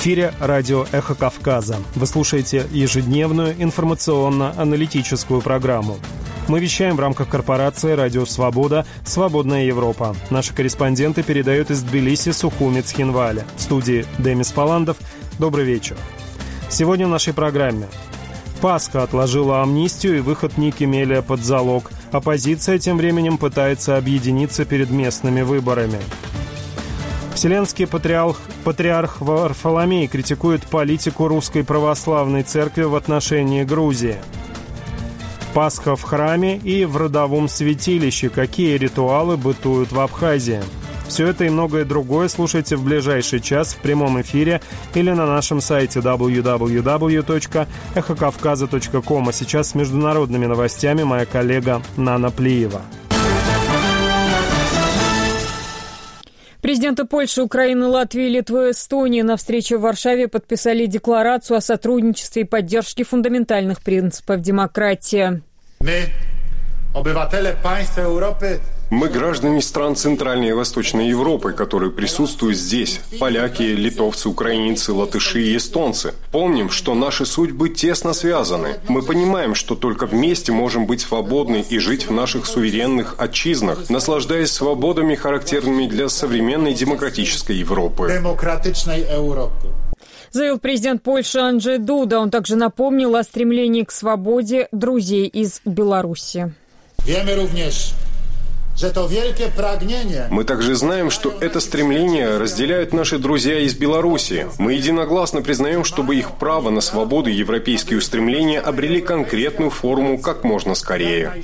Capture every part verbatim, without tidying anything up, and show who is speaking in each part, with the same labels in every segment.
Speaker 1: эфире радио «Эхо Кавказа». Вы слушаете ежедневную информационно-аналитическую программу. Мы вещаем в рамках корпорации «Радио Свобода. Свободная Европа». Наши корреспонденты передают из Тбилиси, Сухуми, Цхинвали. В студии Демис Паландов. Добрый вечер. Сегодня в нашей программе. Пасха отложила амнистию и выход Ники Мелия под залог. Оппозиция тем временем пытается объединиться перед местными выборами. Вселенский патриарх, патриарх Варфоломей критикует политику Русской Православной Церкви в отношении Грузии. Пасха в храме и в родовом святилище. Какие ритуалы бытуют в Абхазии? Все это и многое другое слушайте в ближайший час в прямом эфире или на нашем сайте дабл ю дабл ю дабл ю точка эхо кавказа точка ком. А сейчас с международными новостями моя коллега Нана Плиева.
Speaker 2: Президенты Польши, Украины, Латвии, Литвы и Эстонии на встрече в Варшаве подписали декларацию о сотрудничестве и поддержке фундаментальных принципов демократии.
Speaker 3: Мы, обыватели państw Европы,
Speaker 4: Мы граждане стран Центральной и Восточной Европы, которые присутствуют здесь. Поляки, литовцы, украинцы, латыши и эстонцы. Помним, что наши судьбы тесно связаны. Мы понимаем, что только вместе можем быть свободны и жить в наших суверенных отчизнах, наслаждаясь свободами, характерными для современной демократической Европы.
Speaker 3: демократичной Европы.
Speaker 2: Заявил президент Польши Анджей Дуда. Он также напомнил о стремлении к свободе друзей из Беларуси.
Speaker 3: Wiemy również,
Speaker 4: Мы также знаем, что это стремление разделяют наши друзья из Беларуси. Мы единогласно признаем, чтобы их право на свободу и европейские устремления обрели конкретную форму как можно скорее.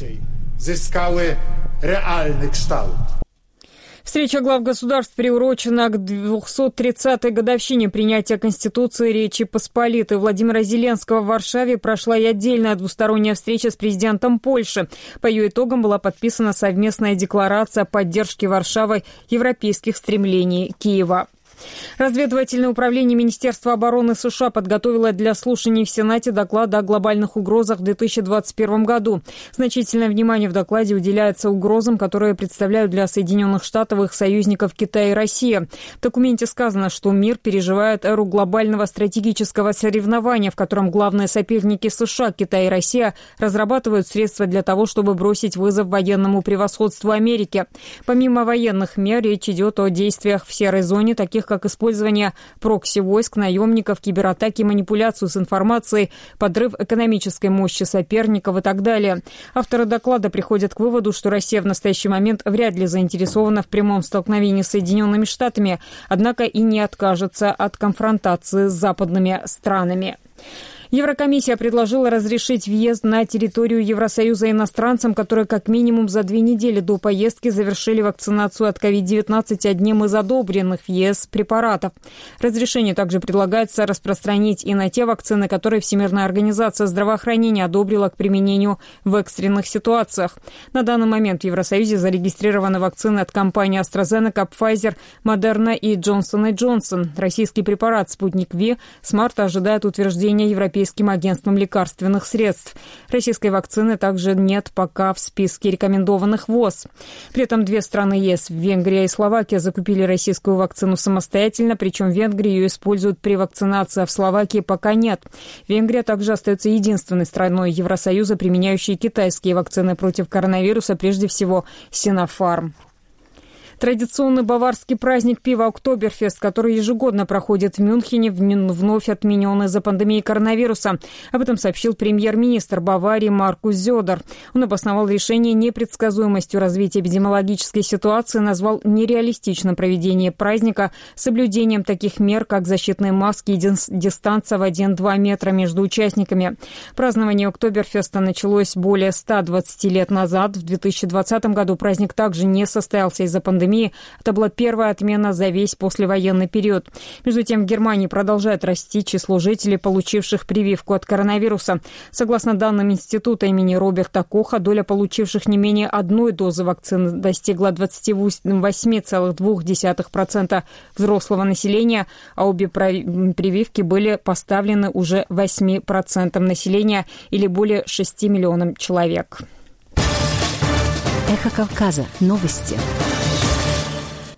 Speaker 2: Встреча глав государств приурочена к двухсот тридцатой годовщине принятия Конституции Речи Посполитой. Владимира Зеленского в Варшаве прошла и отдельная двусторонняя встреча с президентом Польши. По ее итогам была подписана совместная декларация о поддержке Варшавой европейских стремлений Киева. Разведывательное управление Министерства обороны США подготовило для слушаний в Сенате доклад о глобальных угрозах в две тысячи двадцать первом году. Значительное внимание в докладе уделяется угрозам, которые представляют для Соединенных Штатов их союзников Китай и Россия. В документе сказано, что мир переживает эру глобального стратегического соревнования, в котором главные соперники США, Китай и Россия, разрабатывают средства для того, чтобы бросить вызов военному превосходству Америки. Помимо военных мер, речь идет о действиях в серой зоне, таких как использование прокси-войск, наемников, кибератаки, манипуляцию с информацией, подрыв экономической мощи соперников и так далее. Авторы доклада приходят к выводу, что Россия в настоящий момент вряд ли заинтересована в прямом столкновении с Соединенными Штатами, однако и не откажется от конфронтации с западными странами. Еврокомиссия предложила разрешить въезд на территорию Евросоюза иностранцам, которые как минимум за две недели до поездки завершили вакцинацию от ковид девятнадцать одним из одобренных в ЕС препаратов. Разрешение также предлагается распространить и на те вакцины, которые Всемирная организация здравоохранения одобрила к применению в экстренных ситуациях. На данный момент в Евросоюзе зарегистрированы вакцины от компаний AstraZeneca, Pfizer, Moderna и Johnson энд Johnson. Российский препарат «Спутник Ви» с марта ожидает утверждения Европейского Европейским агентством лекарственных средств. Российской вакцины также нет пока в списке рекомендованных ВОЗ. При этом две страны ЕС, Венгрия и Словакия, закупили российскую вакцину самостоятельно, причем в Венгрии ее используют при вакцинации, а в Словакии пока нет. Венгрия также остается единственной страной Евросоюза, применяющей китайские вакцины против коронавируса, прежде всего Синофарм. Традиционный баварский праздник пива «Октоберфест», который ежегодно проходит в Мюнхене, вновь отменен из-за пандемии коронавируса. Об этом сообщил премьер-министр Баварии Маркус Зёдер. Он обосновал решение непредсказуемостью развития эпидемиологической ситуации, назвал нереалистичным проведение праздника с соблюдением таких мер, как защитные маски и дистанция в один-два метра между участниками. Празднование «Октоберфеста» началось более ста двадцати лет назад. В две тысячи двадцатом году праздник также не состоялся из-за пандемии. Это была первая отмена за весь послевоенный период. Между тем, в Германии продолжает расти число жителей, получивших прививку от коронавируса. Согласно данным института имени Роберта Коха, доля получивших не менее одной дозы вакцины достигла двадцать восемь целых две десятых процента взрослого населения, а обе прививки были поставлены уже восьми процентам населения или более шести миллионам человек.
Speaker 5: Эхо Кавказа. Новости.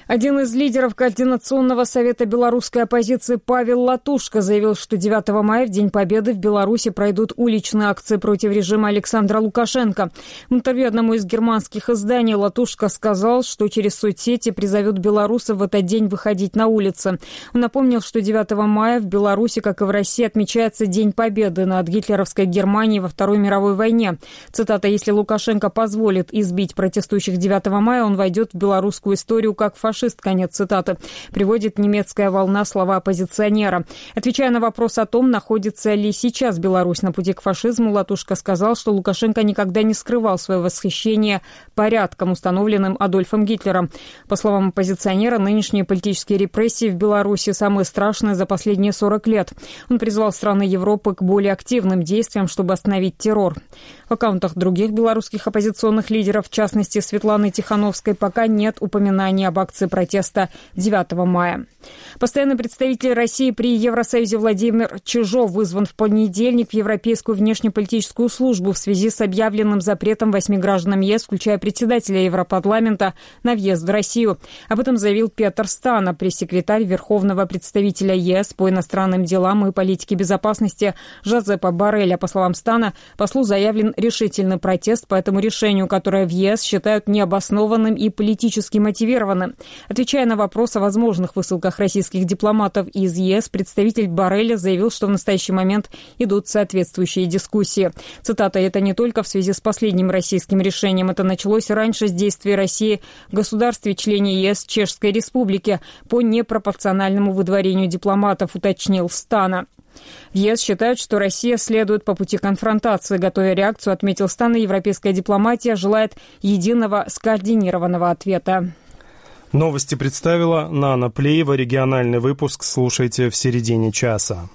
Speaker 2: Один из лидеров Координационного совета белорусской оппозиции Павел Латушко заявил, что девятого мая, в День Победы, в Беларуси пройдут уличные акции против режима Александра Лукашенко. В интервью одному из германских изданий Латушко сказал, что через соцсети призовет белорусов в этот день выходить на улицы. Он напомнил, что девятого мая в Беларуси, как и в России, отмечается День Победы над гитлеровской Германией во Второй мировой войне. Цитата: «Если Лукашенко позволит избить протестующих девятого мая, он войдет в белорусскую историю как фашист». Конец цитаты. Приводит «Немецкая волна» слова оппозиционера. Отвечая на вопрос о том, находится ли сейчас Беларусь на пути к фашизму, Латушко сказал, что Лукашенко никогда не скрывал свое восхищение порядком, установленным Адольфом Гитлером. По словам оппозиционера, нынешние политические репрессии в Беларуси самые страшные за последние сорок лет. Он призвал страны Европы к более активным действиям, чтобы остановить террор. В аккаунтах других белорусских оппозиционных лидеров, в частности Светланы Тихановской, пока нет упоминаний об акции протеста девятого мая. Постоянный представитель России при Евросоюзе Владимир Чижов вызван в понедельник в Европейскую внешнеполитическую службу в связи с объявленным запретом восьми гражданам ЕС, включая председателя Европарламента, на въезд в Россию. Об этом заявил Петр Стана, пресс-секретарь Верховного представителя ЕС по иностранным делам и политике безопасности Жозепа Борреля. По словам Стана, послу заявлен решительный протест по этому решению, которое в ЕС считают необоснованным и политически мотивированным. Отвечая на вопрос о возможных высылках российских дипломатов из ЕС, представитель Борреля заявил, что в настоящий момент идут соответствующие дискуссии. Цитата: «Это не только в связи с последним российским решением. Это началось раньше с действий России в государстве-члене ЕС Чешской Республики по непропорциональному выдворению дипломатов», уточнил Стана. В ЕС считают, что Россия следует по пути конфронтации. Готовя реакцию, отметил Стана, европейская дипломатия желает единого скоординированного ответа.
Speaker 1: Новости представила Нана Плеева. Региональный выпуск слушайте в середине часа.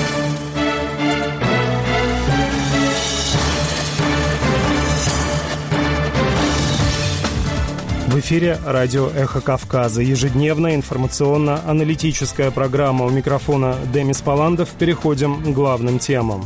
Speaker 1: В эфире радио «Эхо Кавказа». Ежедневная информационно-аналитическая программа. У микрофона Демис Паландов. Переходим к главным темам.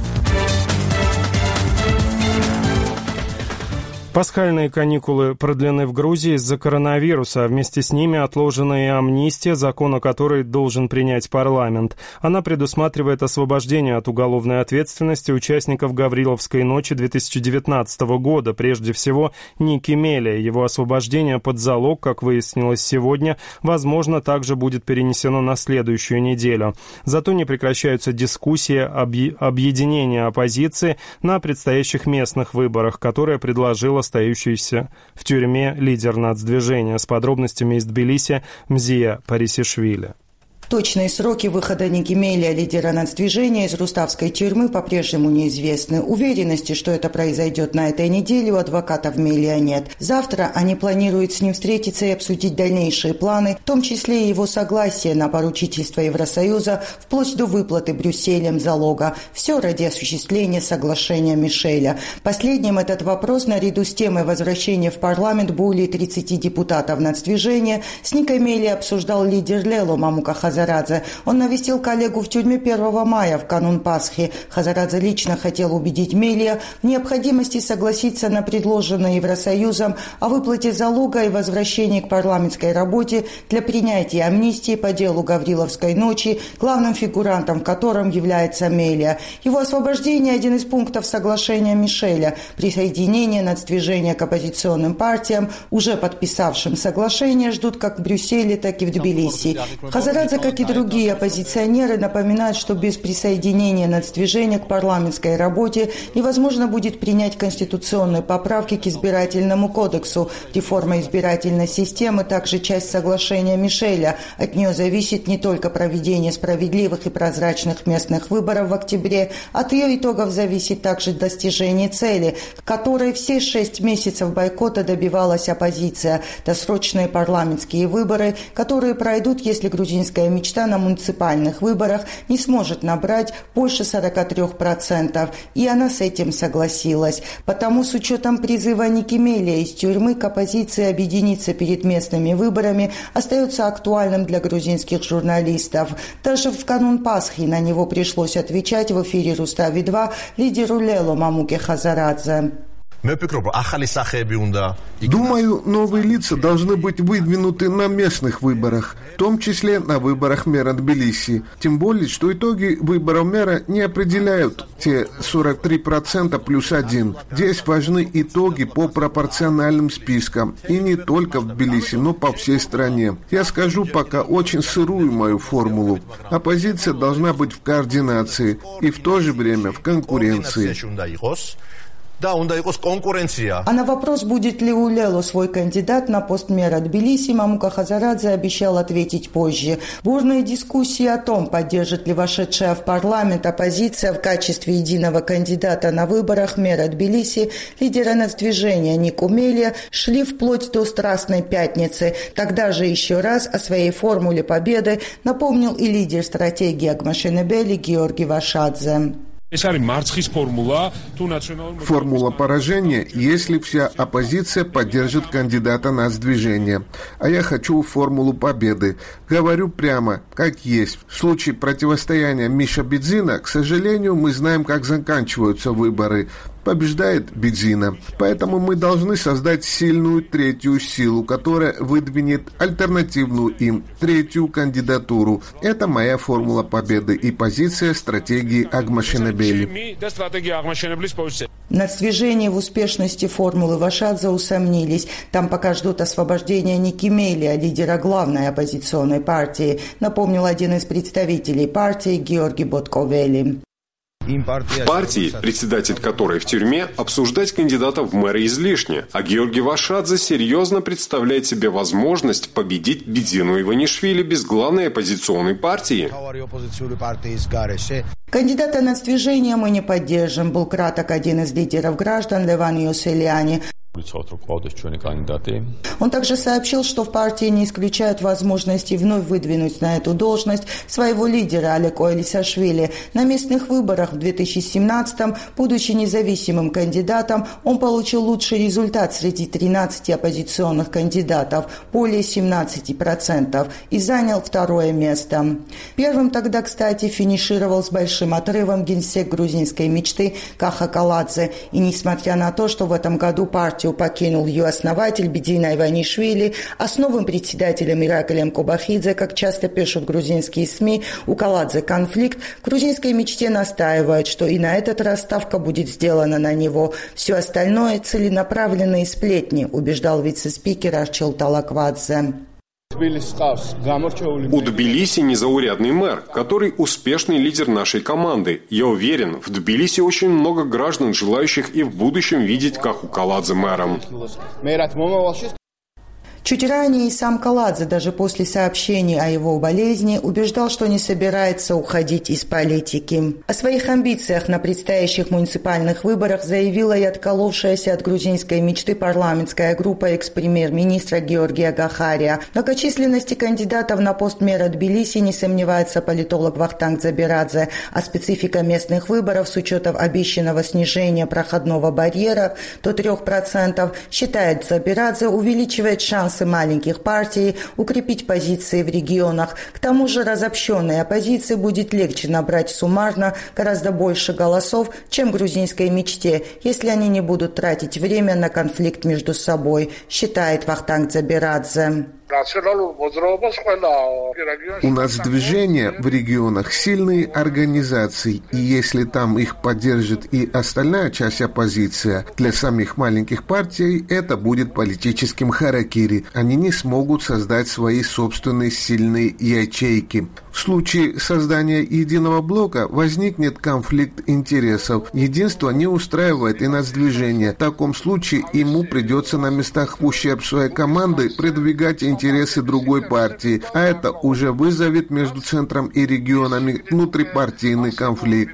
Speaker 1: Пасхальные каникулы продлены в Грузии из-за коронавируса, а вместе с ними отложена и амнистия, закон о которой должен принять парламент. Она предусматривает освобождение от уголовной ответственности участников Гавриловской ночи две тысячи девятнадцатого года, прежде всего Ники Мелия. Его освобождение под залог, как выяснилось сегодня, возможно, также будет перенесено на следующую неделю. Зато не прекращаются дискуссии об объединении оппозиции на предстоящих местных выборах, которые предложила остающийся в тюрьме лидер нацдвижения. С подробностями из Тбилиси Мзия Парисишвили.
Speaker 5: Точные сроки выхода Ники Мелия, лидера нацдвижения, из руставской тюрьмы по-прежнему неизвестны. Уверенности, что это произойдет на этой неделе, у адвокатов Мелия нет. Завтра они планируют с ним встретиться и обсудить дальнейшие планы, в том числе и его согласие на поручительство Евросоюза, вплоть до выплаты Брюсселем залога. Все ради осуществления соглашения Мишеля. Последним этот вопрос, наряду с темой возвращения в парламент более тридцати депутатов нацдвижения, с Никой Мелия обсуждал лидер Лело Мамука Хазарадзе. Он навестил коллегу в тюрьме первого мая в канун Пасхи. Хазарадзе лично хотел убедить Мелия в необходимости согласиться на предложенное Евросоюзом о выплате залога и возвращении к парламентской работе для принятия амнистии по делу Гавриловской ночи, главным фигурантом в котором является Мелия. Его освобождение – один из пунктов соглашения Мишеля. Присоединение нацдвижения к оппозиционным партиям, уже подписавшим соглашение, ждут как в Брюсселе, так и в Тбилиси. Хазарадзе, как и другие оппозиционеры, напоминают, что без присоединения нацдвижения к парламентской работе невозможно будет принять конституционные поправки к избирательному кодексу. Реформа избирательной системы также часть соглашения Мишеля. От нее зависит не только проведение справедливых и прозрачных местных выборов в октябре, от ее итогов зависит также достижение цели, которой все шесть месяцев бойкота добивалась оппозиция. Досрочные парламентские выборы, которые пройдут, если грузинская мечта на муниципальных выборах не сможет набрать больше сорока трёх процентов, и она с этим согласилась. Потому с учетом призыва Ники Мелия из тюрьмы к оппозиции объединиться перед местными выборами остается актуальным для грузинских журналистов. Даже в канун Пасхи на него пришлось отвечать в эфире Рустави-два лидеру Лело Мамуке Хазарадзе.
Speaker 6: Думаю, новые лица должны быть выдвинуты на местных выборах, в том числе на выборах мэра Тбилиси. Тем более, что итоги выборов мэра не определяют те сорок три процента плюс один. Здесь важны итоги по пропорциональным спискам. И не только в Тбилиси, но по всей стране. Я скажу пока очень сырую мою формулу. Оппозиция должна быть в координации и в то же время в конкуренции.
Speaker 5: А на вопрос, будет ли у Лело свой кандидат на пост мэра Тбилиси, Мамука Хазарадзе обещал ответить позже. Бурные дискуссии о том, поддержит ли вошедшая в парламент оппозиция в качестве единого кандидата на выборах мэра Тбилиси лидера нацдвижения Нику Мелия, шли вплоть до Страстной пятницы. Тогда же еще раз о своей формуле победы напомнил и лидер стратегии Агмашенебели Георги Вашадзе.
Speaker 6: Формула поражения, если вся оппозиция поддержит кандидата нацдвижения. А я хочу формулу победы. Говорю прямо, как есть. В случае противостояния Миша Бидзина, к сожалению, мы знаем, как заканчиваются выборы. Побеждает Бидзина. Поэтому мы должны создать сильную третью силу, которая выдвинет альтернативную им третью кандидатуру. Это моя формула победы и позиция стратегии Агмашенебели.
Speaker 5: В нацдвижении в успешности формулы Вашадзе усомнились. Там пока ждут освобождения Ники Мелия, лидера главной оппозиционной партии, напомнил один из представителей партии Георги Ботковели.
Speaker 4: В партии, председатель которой в тюрьме, обсуждать кандидата в мэры излишне, а Георгий Вашадзе серьезно представляет себе возможность победить Бидзину Иванишвили без главной оппозиционной партии.
Speaker 5: Кандидата нацдвижения мы не поддержим, был краток один из лидеров граждан Леван Йоселяни. Он также сообщил, что в партии не исключают возможности вновь выдвинуть на эту должность своего лидера Алеко Элисашвили. На местных выборах в две тысячи семнадцатом, будучи независимым кандидатом, он получил лучший результат среди тринадцати оппозиционных кандидатов, более семнадцати процентов, и занял второе место. Первым тогда, кстати, финишировал с большим отрывом генсек грузинской мечты Каха Каладзе. И несмотря на то, что в этом году партия покинул ее основатель Бидзина Иванишвили, а с новым председателем Ираклием Кобахидзе, как часто пишут грузинские СМИ, у Каладзе конфликт, в грузинской мечте настаивают, что и на этот раз ставка будет сделана на него. Все остальное – целенаправленные сплетни, убеждал вице-спикер Арчил Талаквадзе.
Speaker 4: У Тбилиси незаурядный мэр, который успешный лидер нашей команды. Я уверен, в Тбилиси очень много граждан, желающих и в будущем видеть Каху Каладзе мэром.
Speaker 5: Чуть ранее и сам Каладзе, даже после сообщений о его болезни, убеждал, что не собирается уходить из политики. О своих амбициях на предстоящих муниципальных выборах заявила и отколовшаяся от грузинской мечты парламентская группа экс-премьер-министра Георгия Гахария. В многочисленности кандидатов на пост мэра Тбилиси не сомневается политолог Вахтанг Дзабирадзе, а специфика местных выборов с учетом обещанного снижения проходного барьера до трех процентов, считает Дзабирадзе, увеличивает шанс маленьких партий укрепить позиции в регионах. К тому же разобщенной оппозиции будет легче набрать суммарно гораздо больше голосов, чем грузинской мечте, если они не будут тратить время на конфликт между собой, считает Вахтанг Дзабирадзе.
Speaker 6: У нас движение в регионах сильные организации, и если там их поддержит и остальная часть оппозиции, для самих маленьких партий это будет политическим харакири. Они не смогут создать свои собственные сильные ячейки. В случае создания единого блока возникнет конфликт интересов. Единство не устраивает и нацдвижение. В таком случае ему придется на местах в ущерб своей команды продвигать интересы другой партии, а это уже вызовет между центром и регионами внутрипартийный конфликт.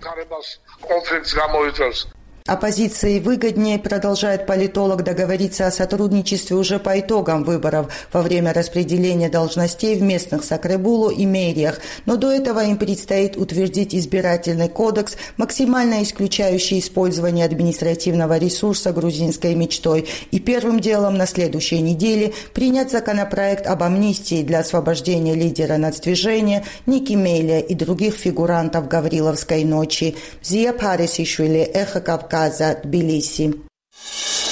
Speaker 5: Оппозиции выгоднее, продолжает политолог, договориться о сотрудничестве уже по итогам выборов во время распределения должностей в местных Сакребулу и мэриях. Но до этого им предстоит утвердить избирательный кодекс, максимально исключающий использование административного ресурса грузинской мечтой. И первым делом на следующей неделе принять законопроект об амнистии для освобождения лидера нацдвижения Ники Мелия и других фигурантов Гавриловской ночи. Зия Парисишвили, Эхо Кавказа, Тбилиси.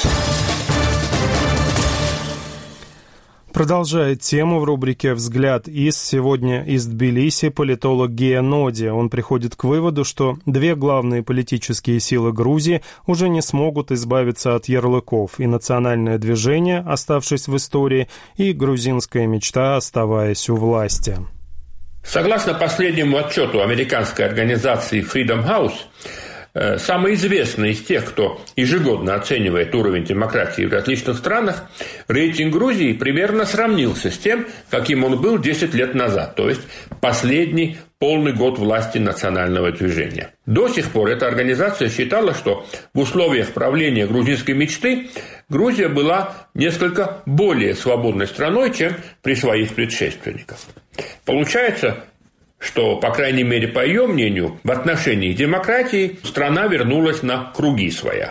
Speaker 1: Продолжает тему в рубрике «Взгляд из». Сегодня из Тбилиси политолог Гея Ноди. Он приходит к выводу, что две главные политические силы Грузии уже не смогут избавиться от ярлыков: и национальное движение, оставшись в истории, и грузинская мечта, оставаясь у власти.
Speaker 7: Согласно последнему отчету американской организации Freedom House, самый известный из тех, кто ежегодно оценивает уровень демократии в различных странах, рейтинг Грузии примерно сравнился с тем, каким он был десять лет назад, то есть последний полный год власти национального движения. До сих пор эта организация считала, что в условиях правления грузинской мечты Грузия была несколько более свободной страной, чем при своих предшественниках. Получается, что, по крайней мере, по ее мнению, в отношении демократии страна вернулась на круги своя.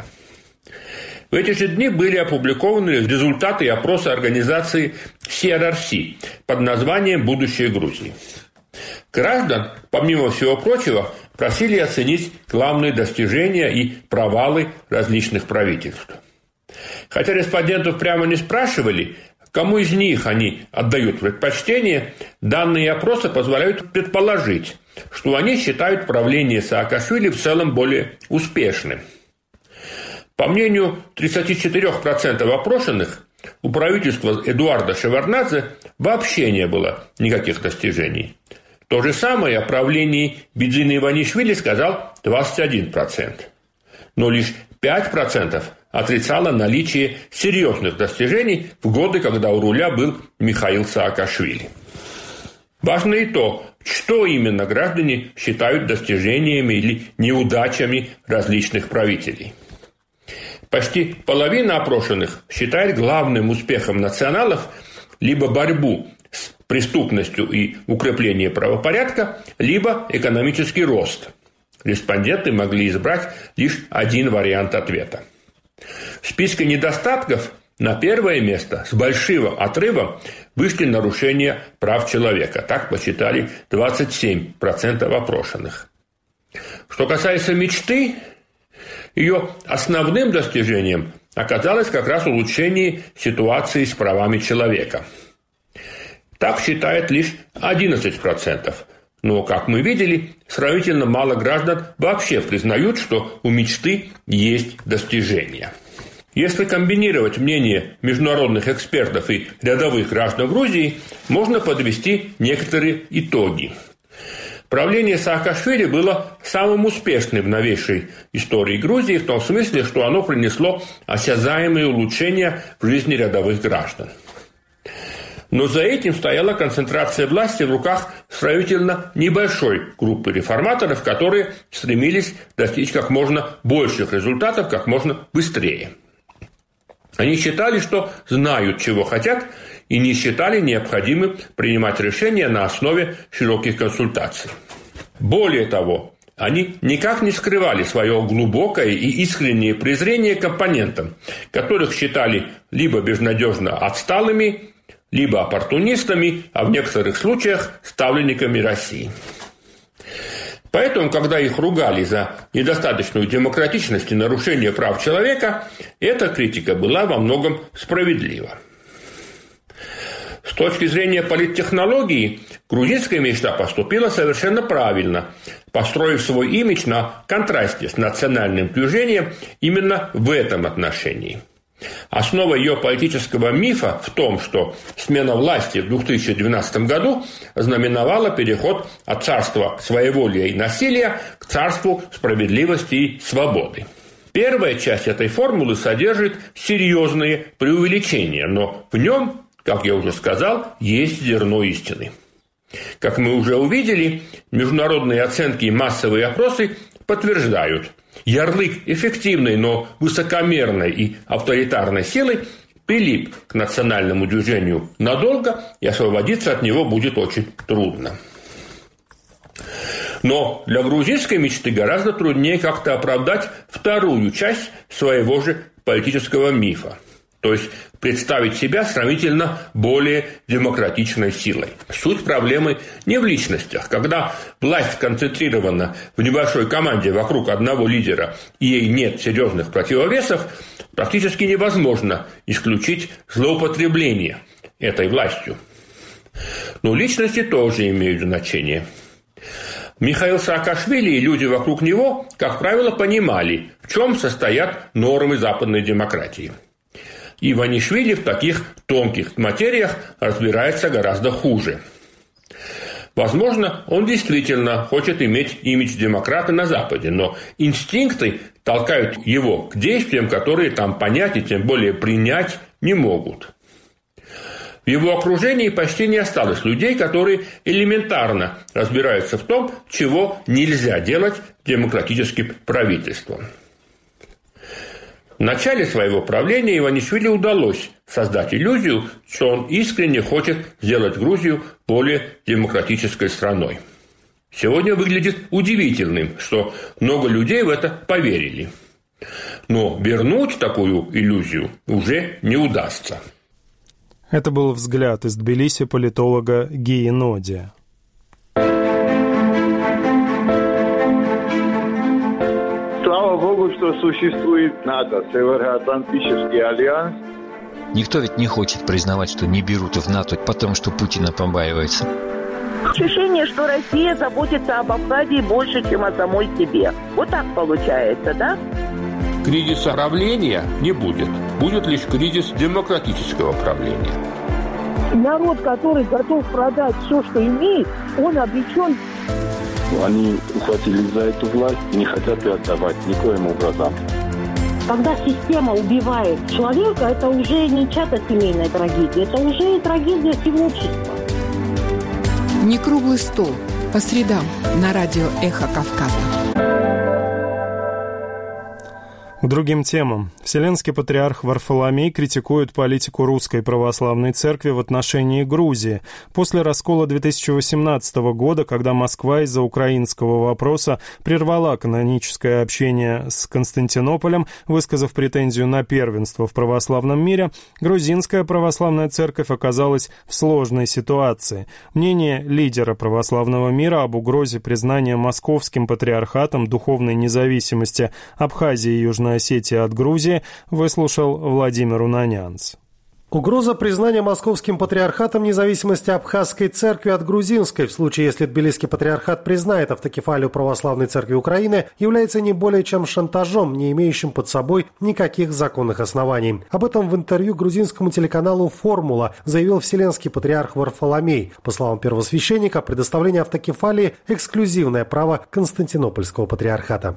Speaker 7: В эти же дни были опубликованы результаты опроса организации си ар ар си под названием «Будущее Грузии». Граждан, помимо всего прочего, просили оценить главные достижения и провалы различных правительств. Хотя респондентов прямо не спрашивали, кому из них они отдают предпочтение, данные опроса позволяют предположить, что они считают правление Саакашвили в целом более успешным. По мнению тридцать четыре процента опрошенных, у правительства Эдуарда Шеварднадзе вообще не было никаких достижений. То же самое о правлении Бидзина Иванишвили сказал двадцать один процент. Но лишь пять процентов отрицало наличие серьезных достижений в годы, когда у руля был Михаил Саакашвили. Важно и то, что именно граждане считают достижениями или неудачами различных правителей. Почти половина опрошенных считает главным успехом националов либо борьбу с преступностью и укрепление правопорядка, либо экономический рост. Респонденты могли избрать лишь один вариант ответа. В списке недостатков на первое место с большим отрывом вышли нарушения прав человека. Так посчитали двадцать семь процентов опрошенных. Что касается мечты, ее основным достижением оказалось как раз улучшение ситуации с правами человека. Так считает лишь одиннадцать процентов. Но, как мы видели, сравнительно мало граждан вообще признают, что у мечты есть достижения. Если комбинировать мнения международных экспертов и рядовых граждан Грузии, можно подвести некоторые итоги. Правление Саакашвили было самым успешным в новейшей истории Грузии в том смысле, что оно принесло осязаемые улучшения в жизни рядовых граждан. Но за этим стояла концентрация власти в руках сравнительно небольшой группы реформаторов, которые стремились достичь как можно больших результатов как можно быстрее. Они считали, что знают, чего хотят, и не считали необходимым принимать решения на основе широких консультаций. Более того, они никак не скрывали свое глубокое и искреннее презрение к оппонентам, которых считали либо безнадежно отсталыми, либо оппортунистами, а в некоторых случаях ставленниками России. Поэтому, когда их ругали за недостаточную демократичность и нарушение прав человека, эта критика была во многом справедлива. С точки зрения политтехнологии, грузинская мечта поступила совершенно правильно, построив свой имидж на контрасте с национальным движением именно в этом отношении. Основа ее политического мифа в том, что смена власти в две тысячи двенадцатом году знаменовала переход от царства своеволия и насилия к царству справедливости и свободы. Первая часть этой формулы содержит серьезные преувеличения, но в нем, как я уже сказал, есть зерно истины. Как мы уже увидели, международные оценки и массовые опросы подтверждают: ярлык эффективной, но высокомерной и авторитарной силы прилип к национальному движению надолго, и освободиться от него будет очень трудно. Но для грузинской мечты гораздо труднее как-то оправдать вторую часть своего же политического мифа. То есть представить себя сравнительно более демократичной силой. Суть проблемы не в личностях. Когда власть концентрирована в небольшой команде вокруг одного лидера и ей нет серьезных противовесов, практически невозможно исключить злоупотребление этой властью. Но личности тоже имеют значение. Михаил Саакашвили и люди вокруг него, как правило, понимали, в чем состоят нормы западной демократии. Иванишвили в таких тонких материях разбирается гораздо хуже. Возможно, он действительно хочет иметь имидж демократа на Западе, но инстинкты толкают его к действиям, которые там понять и тем более принять не могут. В его окружении почти не осталось людей, которые элементарно разбираются в том, чего нельзя делать демократическим правительством. В начале своего правления Иванишвили удалось создать иллюзию, что он искренне хочет сделать Грузию более демократической страной. Сегодня выглядит удивительным, что много людей в это поверили. Но вернуть такую иллюзию уже не удастся.
Speaker 1: Это был взгляд из Тбилиси политолога Гии Ноди.
Speaker 8: Слава Богу, что существует НАТО, Североатлантический альянс.
Speaker 9: Никто ведь не хочет признавать, что не берут в НАТО, потому что Путина побаивается.
Speaker 10: Ощущение, что Россия заботится об Абхазии больше, чем о самой себе. Вот так получается, да?
Speaker 7: Кризиса правления не будет. Будет лишь кризис демократического правления.
Speaker 11: Народ, который готов продать все, что имеет, он обречен.
Speaker 8: Они ухватились за эту власть и не хотят ее отдавать никоим образом.
Speaker 11: Когда система убивает человека, это уже не чья-то семейная трагедия, это уже трагедия всего общества.
Speaker 12: Не круглый стол. По средам на радио «Эхо Кавказа».
Speaker 1: К другим темам. Вселенский патриарх Варфоломей критикует политику Русской Православной Церкви в отношении Грузии. После раскола две тысячи восемнадцатого года, когда Москва из-за украинского вопроса прервала каноническое общение с Константинополем, высказав претензию на первенство в православном мире, грузинская православная церковь оказалась в сложной ситуации. Мнение лидера православного мира об угрозе признания московским патриархатом духовной независимости Абхазии и Южной Осетии от Грузии выслушал Владимир Унанянц.
Speaker 13: Угроза признания московским патриархатом независимости Абхазской церкви от грузинской, в случае, если Тбилисский патриархат признает автокефалию православной церкви Украины, является не более чем шантажом, не имеющим под собой никаких законных оснований. Об этом в интервью грузинскому телеканалу «Формула» заявил вселенский патриарх Варфоломей. По словам первосвященника, предоставление автокефалии – эксклюзивное право Константинопольского патриархата.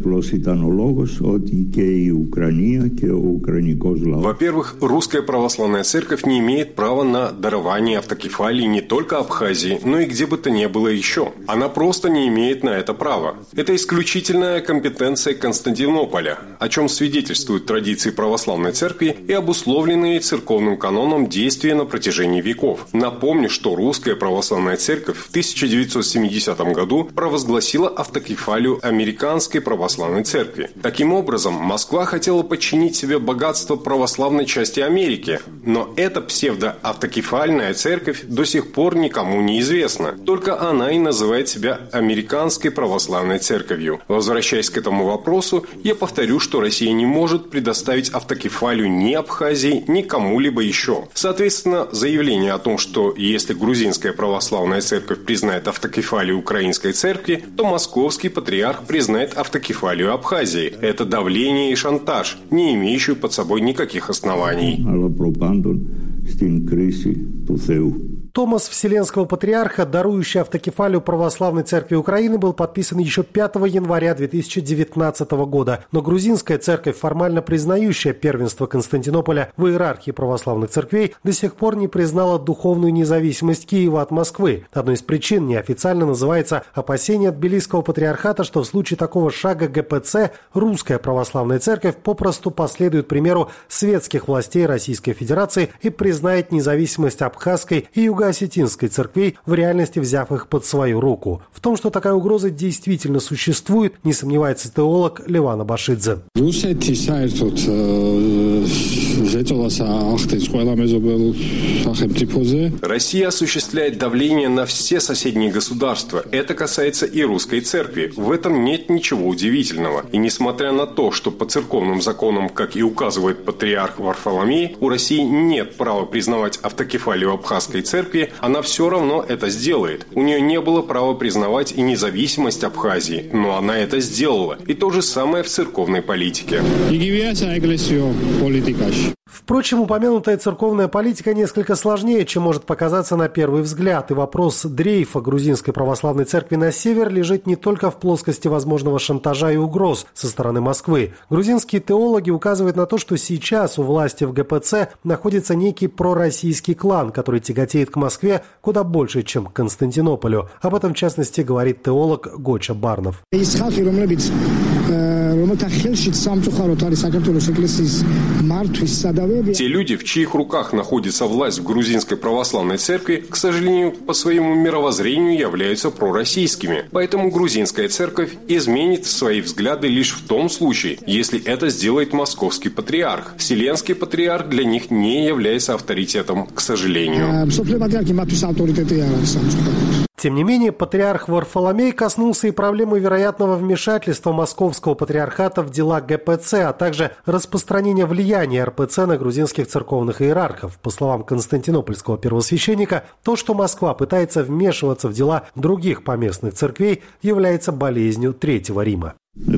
Speaker 4: Во-первых, русская православная Православная Церковь не имеет права на дарование автокефалии не только Абхазии, но и где бы то ни было еще. Она просто не имеет на это права. Это исключительная компетенция Константинополя, о чем свидетельствуют традиции Православной Церкви и обусловленные церковным каноном действия на протяжении веков. Напомню, что Русская Православная Церковь в тысяча девятьсот семидесятом году провозгласила автокефалию Американской Православной Церкви. Таким образом, Москва хотела подчинить себе богатство православной части Америки, но эта псевдоавтокефальная церковь до сих пор никому не известна. Только она и называет себя Американской Православной Церковью. Возвращаясь к этому вопросу, я повторю, что Россия не может предоставить автокефалию ни Абхазии, ни кому-либо еще. Соответственно, заявление о том, что если Грузинская Православная Церковь признает автокефалию Украинской Церкви, то Московский Патриарх признает автокефалию Абхазии. Это давление и шантаж, не имеющий под собой никаких оснований.
Speaker 13: Томас Вселенского Патриарха, дарующий автокефалию Православной Церкви Украины, был подписан еще пятого января две тысячи девятнадцатого года. Но грузинская церковь, формально признающая первенство Константинополя в иерархии православных церквей, до сих пор не признала духовную независимость Киева от Москвы. Одной из причин неофициально называется опасение Тбилисского патриархата, что в случае такого шага ГПЦ Русская Православная Церковь попросту последует примеру светских властей Российской Федерации и признает независимость Абхазской и Юго-Осетинской церквей, в реальности взяв их под свою руку. В том, что такая угроза действительно существует, не сомневается теолог Леван Абашидзе.
Speaker 14: В
Speaker 4: Россия осуществляет давление на все соседние государства. Это касается и русской церкви. В этом нет ничего удивительного. И несмотря на то, что по церковным законам, как и указывает патриарх Варфоломей, у России нет права признавать автокефалию Абхазской церкви, она все равно это сделает. У нее не было права признавать и независимость Абхазии, но она это сделала. И то же самое в церковной политике.
Speaker 13: Впрочем, упомянутая церковная политика несколько сложнее, чем может показаться на первый взгляд, и вопрос дрейфа грузинской православной церкви на север лежит не только в плоскости возможного шантажа и угроз со стороны Москвы. Грузинские теологи указывают на то, что сейчас у власти в гэ пэ цэ находится некий пророссийский клан, который тяготеет к Москве куда больше, чем к Константинополю. Об этом, в частности, говорит теолог Гоча Барнов.
Speaker 4: Те люди, в чьих руках находится власть в грузинской православной церкви, к сожалению, по своему мировоззрению являются пророссийскими. Поэтому грузинская церковь изменит свои взгляды лишь в том случае, если это сделает московский патриарх. Вселенский патриарх для них не является авторитетом, к сожалению.
Speaker 13: Тем не менее, патриарх Варфоломей коснулся и проблемы вероятного вмешательства московского патриархата в дела гэ пэ цэ, а также распространения влияния эр пэ цэ на грузинских церковных иерархов. По словам константинопольского первосвященника, то, что Москва пытается вмешиваться в дела других поместных церквей, является болезнью Третьего Рима.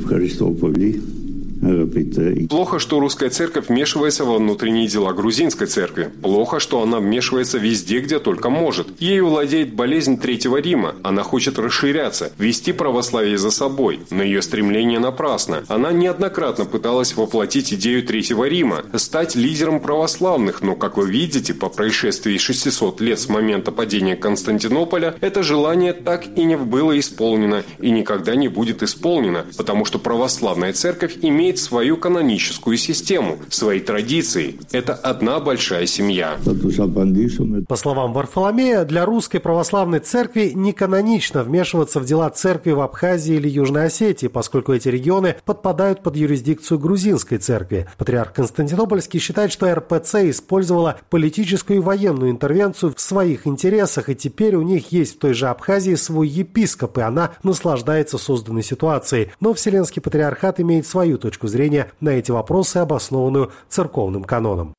Speaker 4: Плохо, что русская церковь вмешивается во внутренние дела грузинской церкви. Плохо, что она вмешивается везде, где только может. Ею владеет болезнь Третьего Рима. Она хочет расширяться, вести православие за собой. Но ее стремление напрасно. Она неоднократно пыталась воплотить идею Третьего Рима, стать лидером православных. Но, как вы видите, по происшествии шестисот лет с момента падения Константинополя, это желание так и не было исполнено и никогда не будет исполнено, потому что православная церковь имеет свою каноническую систему, свои традиции. Это одна большая семья.
Speaker 13: По словам Варфоломея, для русской православной церкви не канонично вмешиваться в дела церкви в Абхазии или Южной Осетии, поскольку эти регионы подпадают под юрисдикцию грузинской церкви. Патриарх Константинопольский считает, что эр пэ цэ использовала политическую и военную интервенцию в своих интересах, и теперь у них есть в той же Абхазии свой епископ, и она наслаждается созданной ситуацией. Но Вселенский патриархат имеет свою точку зрения на эти вопросы, обоснованную церковным каноном.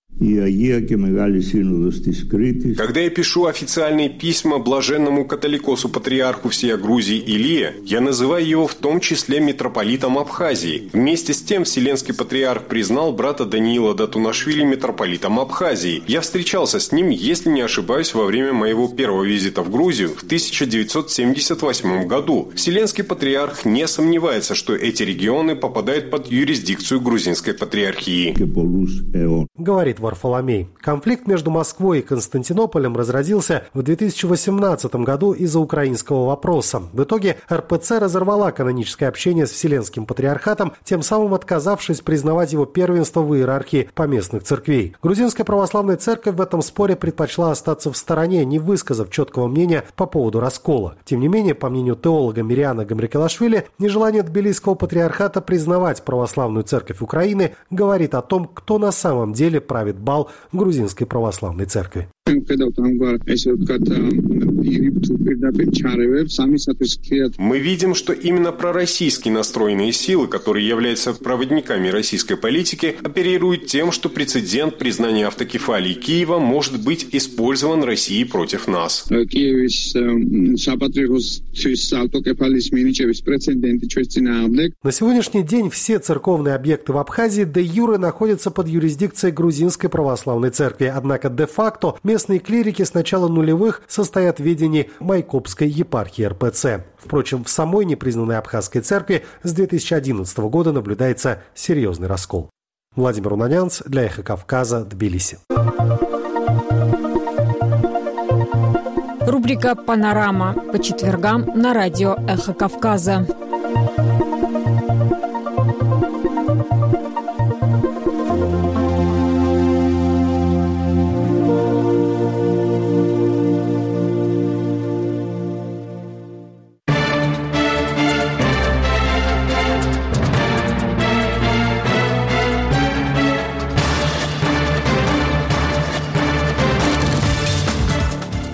Speaker 4: Когда я пишу официальные письма блаженному католикосу-патриарху всея Грузии Илие, я называю его в том числе митрополитом Абхазии. Вместе с тем Вселенский патриарх признал брата Даниила Датунашвили митрополитом Абхазии. Я встречался с ним, если не ошибаюсь, во время моего первого визита в Грузию в тысяча девятьсот семьдесят восьмом году. Вселенский патриарх не сомневается, что эти регионы попадают под юрисдикцию грузинской патриархии.
Speaker 13: Говорит Варфоломей. Конфликт между Москвой и Константинополем разразился в две тысячи восемнадцатом году из-за украинского вопроса. В итоге эр пэ цэ разорвала каноническое общение с Вселенским патриархатом, тем самым отказавшись признавать его первенство в иерархии поместных церквей. Грузинская православная церковь в этом споре предпочла остаться в стороне, не высказав четкого мнения по поводу раскола. Тем не менее, по мнению теолога Мириана Гамрикелашвили, нежелание Тбилисского патриархата признавать православную церковь Украины говорит о том, кто на самом деле правит бал грузинской православной церкви.
Speaker 4: Мы видим, что именно пророссийски настроенные силы, которые являются проводниками российской политики, оперируют тем, что прецедент признания автокефалии Киева может быть использован Россией против нас. На
Speaker 13: сегодняшний день все церковные объекты в Абхазии де-юре находятся под юрисдикцией грузинской православной церкви, однако де-факто местные клирики с начала нулевых состоят в ведении Майкопской епархии эр пэ цэ. Впрочем, в самой непризнанной абхазской церкви с две тысячи одиннадцатого года наблюдается серьезный раскол. Владимир Унанянц для Эхо Кавказа, Тбилиси.
Speaker 2: Рубрика «Панорама» по четвергам на радио Эхо Кавказа.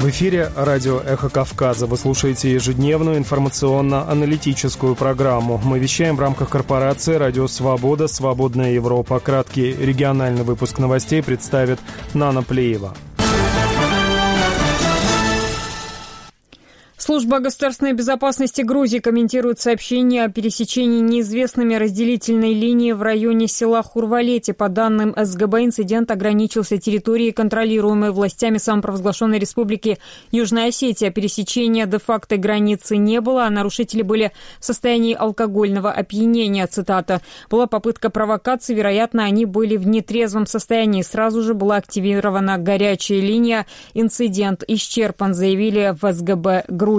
Speaker 1: В эфире радио «Эхо Кавказа». Вы слушаете ежедневную информационно-аналитическую программу. Мы вещаем в рамках корпорации «Радио Свобода. Свободная Европа». Краткий региональный выпуск новостей представит Нана Плеева.
Speaker 2: Служба государственной безопасности Грузии комментирует сообщение о пересечении неизвестными разделительной линии в районе села Хурвалети. По данным эс гэ бэ, инцидент ограничился территорией, контролируемой властями самопровозглашенной республики Южная Осетия. Пересечения де-факто границы не было, а нарушители были в состоянии алкогольного опьянения. Цитата. «Была попытка провокации, вероятно, они были в нетрезвом состоянии. Сразу же была активирована горячая линия. Инцидент исчерпан», заявили в эс гэ бэ Грузии.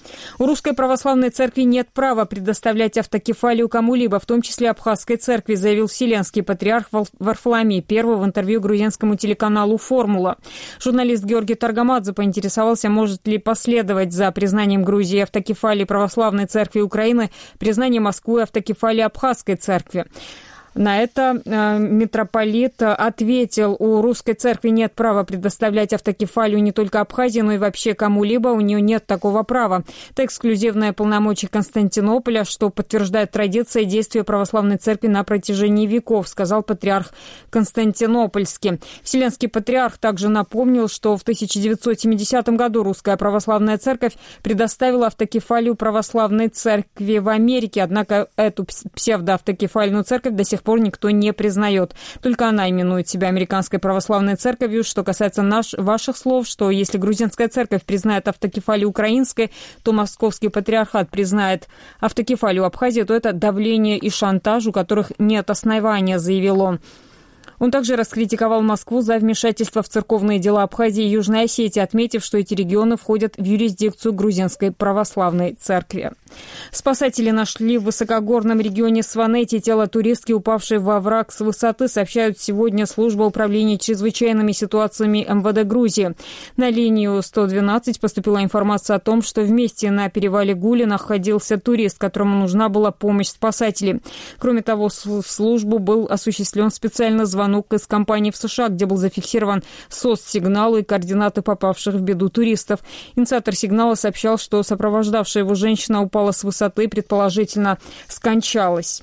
Speaker 2: У Русской Православной Церкви нет права предоставлять автокефалию кому-либо, в том числе Абхазской Церкви, заявил Вселенский патриарх Варфоломей I в интервью грузинскому телеканалу «Формула». Журналист Георгий Таргамадзе поинтересовался, может ли последовать за признанием Грузии автокефалии Православной Церкви Украины признание Москвы автокефалии Абхазской Церкви. На это э, митрополит ответил, у Русской Церкви нет права предоставлять автокефалию не только Абхазии, но и вообще кому-либо, у нее нет такого права. Это эксклюзивное полномочие Константинополя, что подтверждает традиции действия Православной Церкви на протяжении веков, сказал патриарх Константинопольский. Вселенский патриарх также напомнил, что в тысяча девятьсот семидесятом году Русская Православная Церковь предоставила автокефалию Православной Церкви в Америке, однако эту псевдоавтокефальную церковь до сих пор никто не признает. Только она именует себя Американской Православной Церковью. Что касается наш, ваших слов, что если грузинская церковь признает автокефалию украинской, то Московский патриархат признает автокефалию Абхазии, то это давление и шантаж, у которых нет основания, заявил он. Он также раскритиковал Москву за вмешательство в церковные дела Абхазии и Южной Осетии, отметив, что эти регионы входят в юрисдикцию Грузинской Православной Церкви. Спасатели нашли в высокогорном регионе Сванети тело туристки, упавшей во овраг с высоты, сообщают сегодня служба управления чрезвычайными ситуациями эм вэ дэ Грузии. На линию сто двенадцать поступила информация о том, что вместе на перевале Гули находился турист, которому нужна была помощь спасателей. Кроме того, в службу был осуществлен специальный звонок из компании в США, где был зафиксирован СОС-сигнал и координаты попавших в беду туристов. Инициатор сигнала сообщал, что сопровождавшая его женщина упала с высоты и, предположительно, скончалась.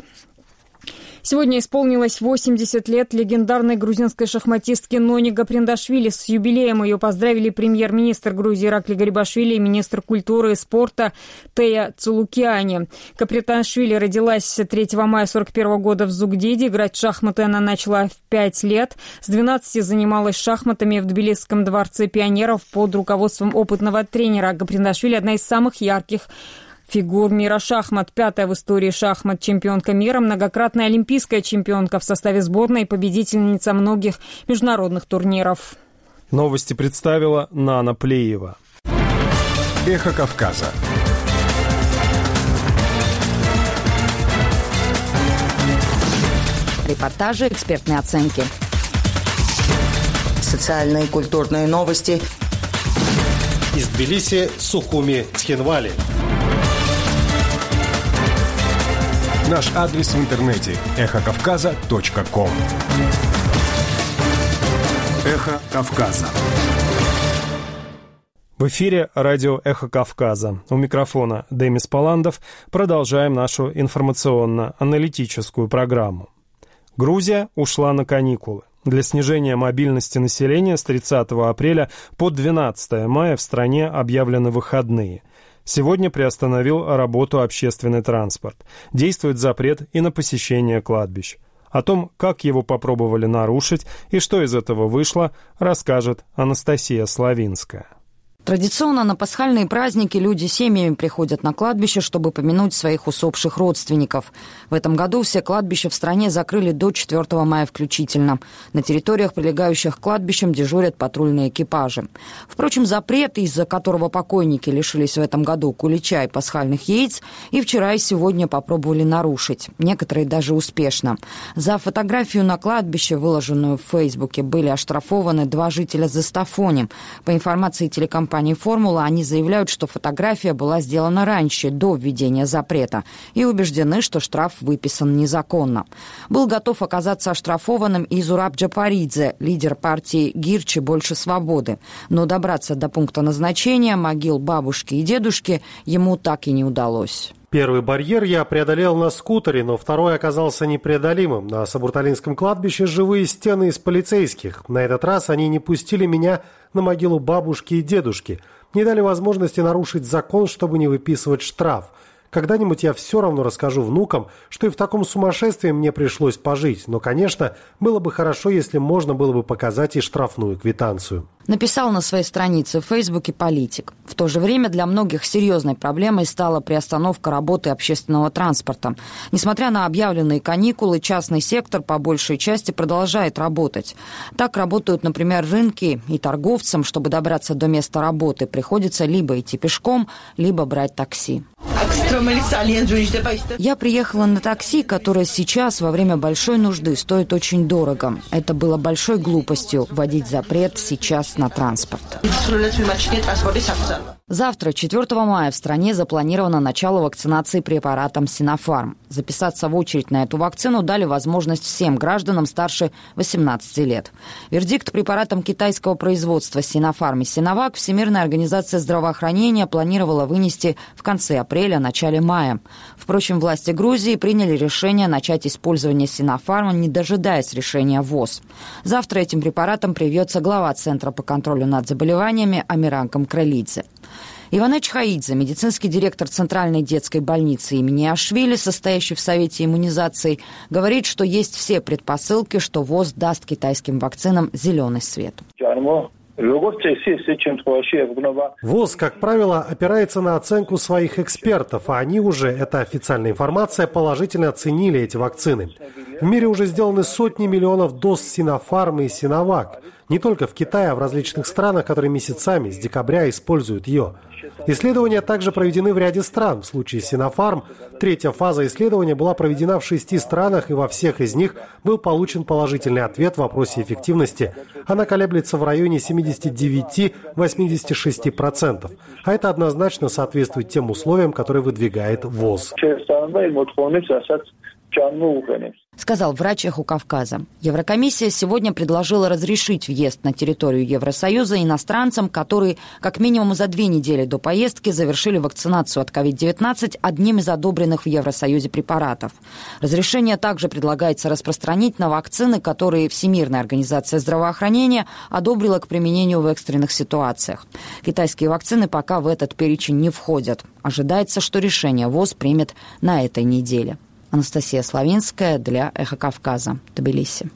Speaker 2: Сегодня исполнилось восемьдесят лет легендарной грузинской шахматистке Нони Гаприндашвили. С юбилеем ее поздравили премьер-министр Грузии Иракли Гарибашвили и министр культуры и спорта Тея Цулукиани. Гаприндашвили родилась третьего мая сорок первого года в Зугдиде. Играть в шахматы она начала в пять лет. С двенадцати занималась шахматами в Тбилисском дворце пионеров под руководством опытного тренера. Гаприндашвили – одна из самых ярких фигур мира шахмат, пятая в истории шахмат чемпионка мира, многократная олимпийская чемпионка в составе сборной и победительница многих международных турниров.
Speaker 1: Новости представила Нана Плеева.
Speaker 14: Эхо Кавказа.
Speaker 15: Репортажи, экспертные оценки.
Speaker 5: Социальные и культурные новости.
Speaker 13: Из Тбилиси, Сухуми, Цхинвали.
Speaker 14: Наш адрес в интернете – эхо кавказа точка ком. Эхо Кавказа.
Speaker 1: В эфире радио «Эхо Кавказа». У микрофона Демис Паландов. Продолжаем нашу информационно-аналитическую программу. Грузия ушла на каникулы. Для снижения мобильности населения с тридцатого апреля по двенадцатое мая в стране объявлены выходные. Сегодня приостановил работу общественный транспорт. Действует запрет и на посещение кладбищ. О том, как его попробовали нарушить и что из этого вышло, расскажет Анастасия Славинская.
Speaker 15: Традиционно на пасхальные праздники люди семьями приходят на кладбище, чтобы помянуть своих усопших родственников. В этом году все кладбища в стране закрыли до четвёртого мая включительно. На территориях, прилегающих к кладбищам, дежурят патрульные экипажи. Впрочем, запрет, из-за которого покойники лишились в этом году кулича и пасхальных яиц, и вчера, и сегодня попробовали нарушить. Некоторые даже успешно. За фотографию на кладбище, выложенную в Фейсбуке, были оштрафованы два жителя Застафони. По информации телекомпании компании «Формула». Они заявляют, что фотография была сделана раньше, до введения запрета, и убеждены, что штраф выписан незаконно. Был готов оказаться оштрафованным и Зураб Джапаридзе, лидер партии «Гирчи. Больше свободы». Но добраться до пункта назначения, могил бабушки и дедушки, ему так и не удалось.
Speaker 13: Первый барьер я преодолел на скутере, но второй оказался непреодолимым. На Сабурталинском кладбище живые стены из полицейских. На этот раз они не пустили меня на могилу бабушки и дедушки. Не дали возможности нарушить закон, чтобы не выписывать штраф. Когда-нибудь я все равно расскажу внукам, что и в таком сумасшествии мне пришлось пожить. Но, конечно, было бы хорошо, если можно было бы показать и штрафную квитанцию.
Speaker 15: Написал на своей странице в Фейсбуке политик. В то же время для многих серьезной проблемой стала приостановка работы общественного транспорта. Несмотря на объявленные каникулы, частный сектор по большей части продолжает работать. Так работают, например, рынки, и торговцам, чтобы добраться до места работы, приходится либо идти пешком, либо брать такси. Я приехала на такси, которое сейчас, во время большой нужды, стоит очень дорого. Это было большой глупостью вводить запрет сейчас на транспорт. Завтра, четвёртого мая, в стране запланировано начало вакцинации препаратом Синофарм. Записаться в очередь на эту вакцину дали возможность всем гражданам старше восемнадцати лет. Вердикт препаратом китайского производства Синофарм и Синовак Всемирная организация здравоохранения планировала вынести в конце апреля, начале мая. Впрочем, власти Грузии приняли решение начать использование Синофарма, не дожидаясь решения ВОЗ. Завтра этим препаратом привьется глава Центра по контролю над заболеваниями Амиран Камкралидзе. Иване Чхаидзе, медицинский директор Центральной детской больницы имени Ашвили, состоящий в Совете иммунизации, говорит, что есть все предпосылки, что ВОЗ даст китайским вакцинам зеленый свет.
Speaker 13: ВОЗ, как правило, опирается на оценку своих экспертов, а они уже, это официальная информация, положительно оценили эти вакцины. В мире уже сделаны сотни миллионов доз Синофарма и Синовак. Не только в Китае, а в различных странах, которые месяцами, с декабря, используют ее. Исследования также проведены в ряде стран. В случае Синофарм третья фаза исследования была проведена в шести странах, и во всех из них был получен положительный ответ в вопросе эффективности. Она колеблется в районе семьдесят девять - восемьдесят шесть процентов. А это однозначно соответствует тем условиям, которые выдвигает ВОЗ.
Speaker 15: Сказал врач Эхо-Кавказа. Еврокомиссия сегодня предложила разрешить въезд на территорию Евросоюза иностранцам, которые как минимум за две недели до поездки завершили вакцинацию от ковид девятнадцать одним из одобренных в Евросоюзе препаратов. Разрешение также предлагается распространить на вакцины, которые Всемирная организация здравоохранения одобрила к применению в экстренных ситуациях. Китайские вакцины пока в этот перечень не входят. Ожидается, что решение ВОЗ примет на этой неделе. Анастасия Славинская для Эхо Кавказа, Тбилиси.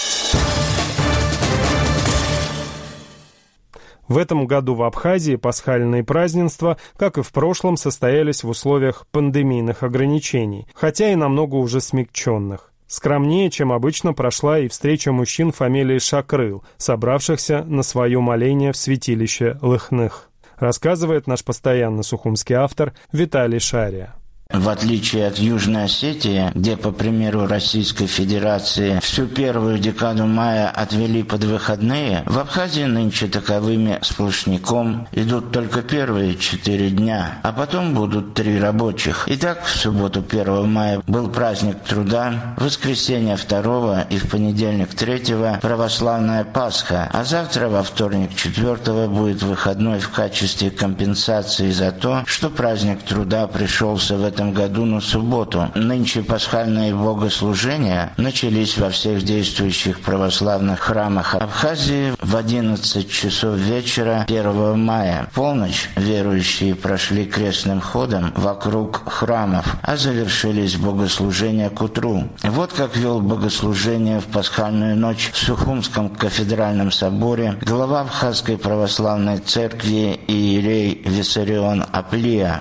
Speaker 1: В этом году в Абхазии пасхальные празднества, как и в прошлом, состоялись в условиях пандемийных ограничений, хотя и намного уже смягченных. Скромнее, чем обычно, прошла и встреча мужчин фамилии Шакрыл, собравшихся на свое моление в святилище Лыхных, рассказывает наш постоянный сухумский автор Виталий Шария.
Speaker 16: В отличие от Южной Осетии, где, по примеру Российской Федерации, всю первую декаду мая отвели под выходные, в Абхазии нынче таковыми сплошняком идут только первые четыре дня, а потом будут три рабочих. Итак, в субботу первого мая был праздник труда, в воскресенье второго и в понедельник третьего православная Пасха, а завтра, во вторник четвертого, будет выходной в качестве компенсации за то, что праздник труда пришелся в этом В этом году на субботу. Нынче пасхальные богослужения начались во всех действующих православных храмах Абхазии в одиннадцать часов вечера первого мая. В полночь верующие прошли крестным ходом вокруг храмов, а завершились богослужения к утру. Вот как вел богослужение в пасхальную ночь в Сухумском кафедральном соборе глава Абхазской православной церкви иерей Виссарион Аплия.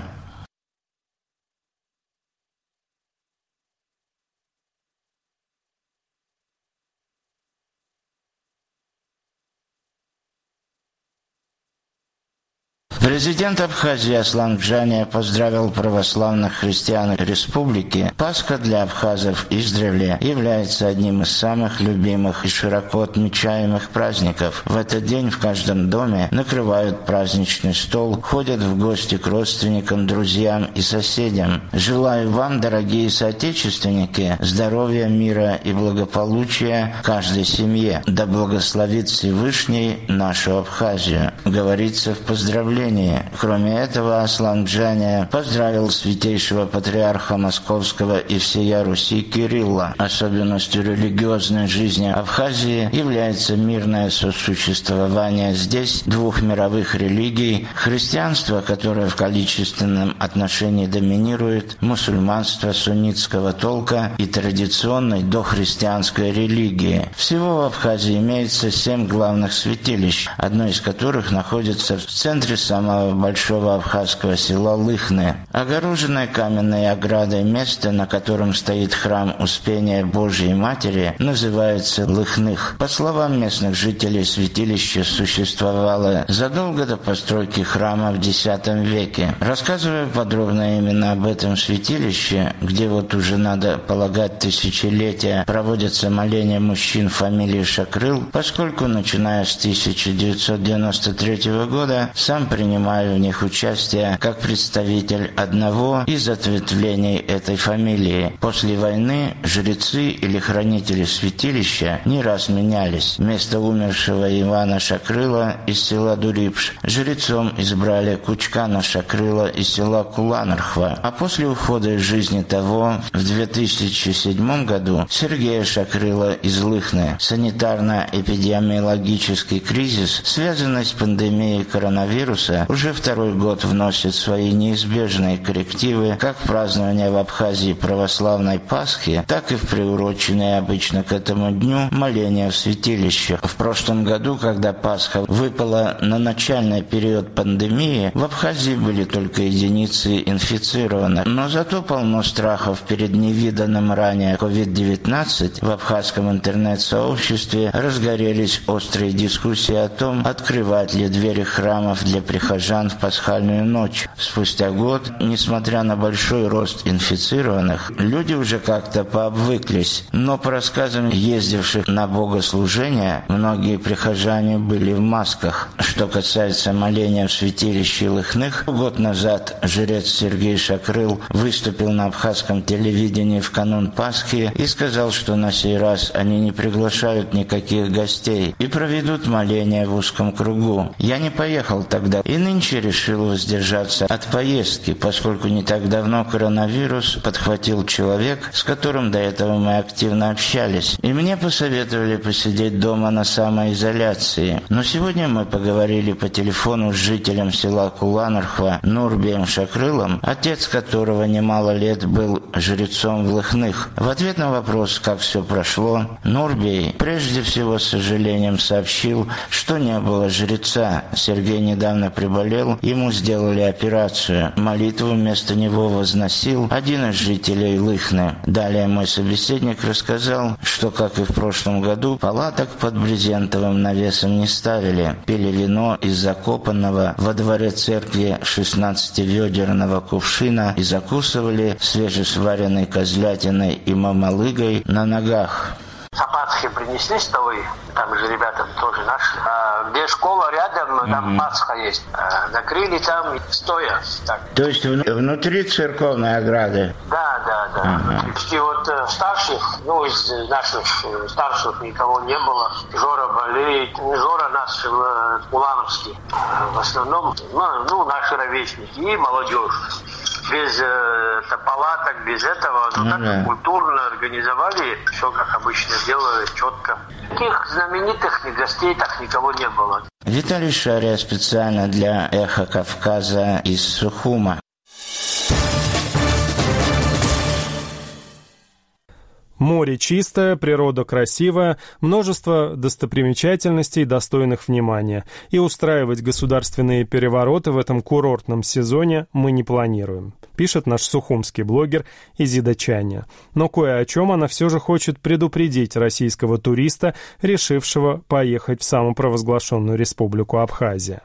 Speaker 16: Президент Абхазии Аслан Гжаня поздравил православных христиан республики. Пасха для абхазов издревле является одним из самых любимых и широко отмечаемых праздников. В этот день в каждом доме накрывают праздничный стол, ходят в гости к родственникам, друзьям и соседям. Желаю вам, дорогие соотечественники, здоровья, мира и благополучия каждой семье. Да благословит Всевышний нашу Абхазию, говорится в поздравлении. Кроме этого, Аслан Гжаня поздравил святейшего патриарха Московского и всея Руси Кирилла. Особенностью религиозной жизни Абхазии является мирное сосуществование здесь двух мировых религий: христианство, которое в количественном отношении доминирует, мусульманство суннитского толка и традиционной дохристианской религии. Всего в Абхазии имеется семь главных святилищ, одно из которых находится в центре самого большого абхазского села Лыхны. Огороженное каменной оградой место, на котором стоит храм Успения Божией Матери, называется Лыхных. По словам местных жителей, святилище существовало задолго до постройки храма в десятом веке. Рассказывая подробно именно об этом святилище, где вот уже, надо полагать, тысячелетия проводятся моления мужчин фамилии Шакрыл, поскольку, начиная с тысяча девятьсот девяносто третьего года, сам принимаю в них участие как представитель одного из ответвлений этой фамилии. После войны жрецы или хранители святилища не раз менялись. Вместо умершего Ивана Шакрыла из села Дурипш жрецом избрали Кучкана Шакрыла из села Куланархва, а после ухода из жизни того в две тысячи седьмом году Сергея Шакрыла из Лыхны. Санитарно-эпидемиологический кризис, связанный с пандемией коронавируса, уже второй год вносит свои неизбежные коррективы как в празднование в Абхазии православной Пасхи, так и в приуроченные обычно к этому дню моления в святилищах. В прошлом году, когда Пасха выпала на начальный период пандемии, в Абхазии были только единицы инфицированных, но зато полно страхов перед невиданным ранее ковид девятнадцать. В абхазском интернет-сообществе разгорелись острые дискуссии о том, открывать ли двери храмов для прихожан в пасхальную ночь. Спустя год, несмотря на большой рост инфицированных, люди уже как-то пообвыклись. Но по рассказам ездивших на богослужения, многие прихожане были в масках. Что касается моления в святилище Лыхных, год назад жрец Сергей Шакрыл выступил на абхазском телевидении в канун Пасхи и сказал, что на сей раз они не приглашают никаких гостей и проведут моление в узком кругу. Я не поехал тогда и нынче решил воздержаться от поездки, поскольку не так давно коронавирус подхватил человек, с которым до этого мы активно общались, и мне посоветовали посидеть дома на самоизоляции. Но сегодня мы поговорили по телефону с жителем села Куланархва Нурбием Шакрылом, отец которого немало лет был жрецом в Лыхных. В ответ на вопрос, как все прошло, Нурбий прежде всего с сожалением сообщил, что не было жреца. Сергей недавно приболел, ему сделали операцию. Молитву вместо него возносил один из жителей Лыхны. Далее мой собеседник рассказал, что, как и в прошлом году, палаток под брезентовым навесом не ставили. Пили вино из закопанного во дворе церкви шестнадцативедерного кувшина и закусывали свежесваренной козлятиной и мамалыгой на ногах.
Speaker 17: С Пасхи принесли столы, там же ребята тоже наши. А, где школа рядом, там mm-hmm. Пасха есть. А, накрыли там стоя. Так.
Speaker 16: То есть в, внутри церковной ограды?
Speaker 17: Да, да, да. Mm-hmm. И вот э, старших, ну из наших э, старших никого не было. Жора болеет. Жора наш э, Улановский. А, в основном, ну, ну наши ровесники и молодежь. Без э, палаток, без этого, ну, так mm-hmm. культурно организовали, все как обычно делают, четко. Таких знаменитых гостей так никого не было.
Speaker 16: Виталий Шария специально для «Эхо Кавказа» из Сухума.
Speaker 1: Море чистое, природа красивая, множество достопримечательностей, достойных внимания. И устраивать государственные перевороты в этом курортном сезоне мы не планируем, пишет наш сухумский блогер Изида Чаня. Но кое о чем она все же хочет предупредить российского туриста, решившего поехать в самопровозглашенную республику Абхазия.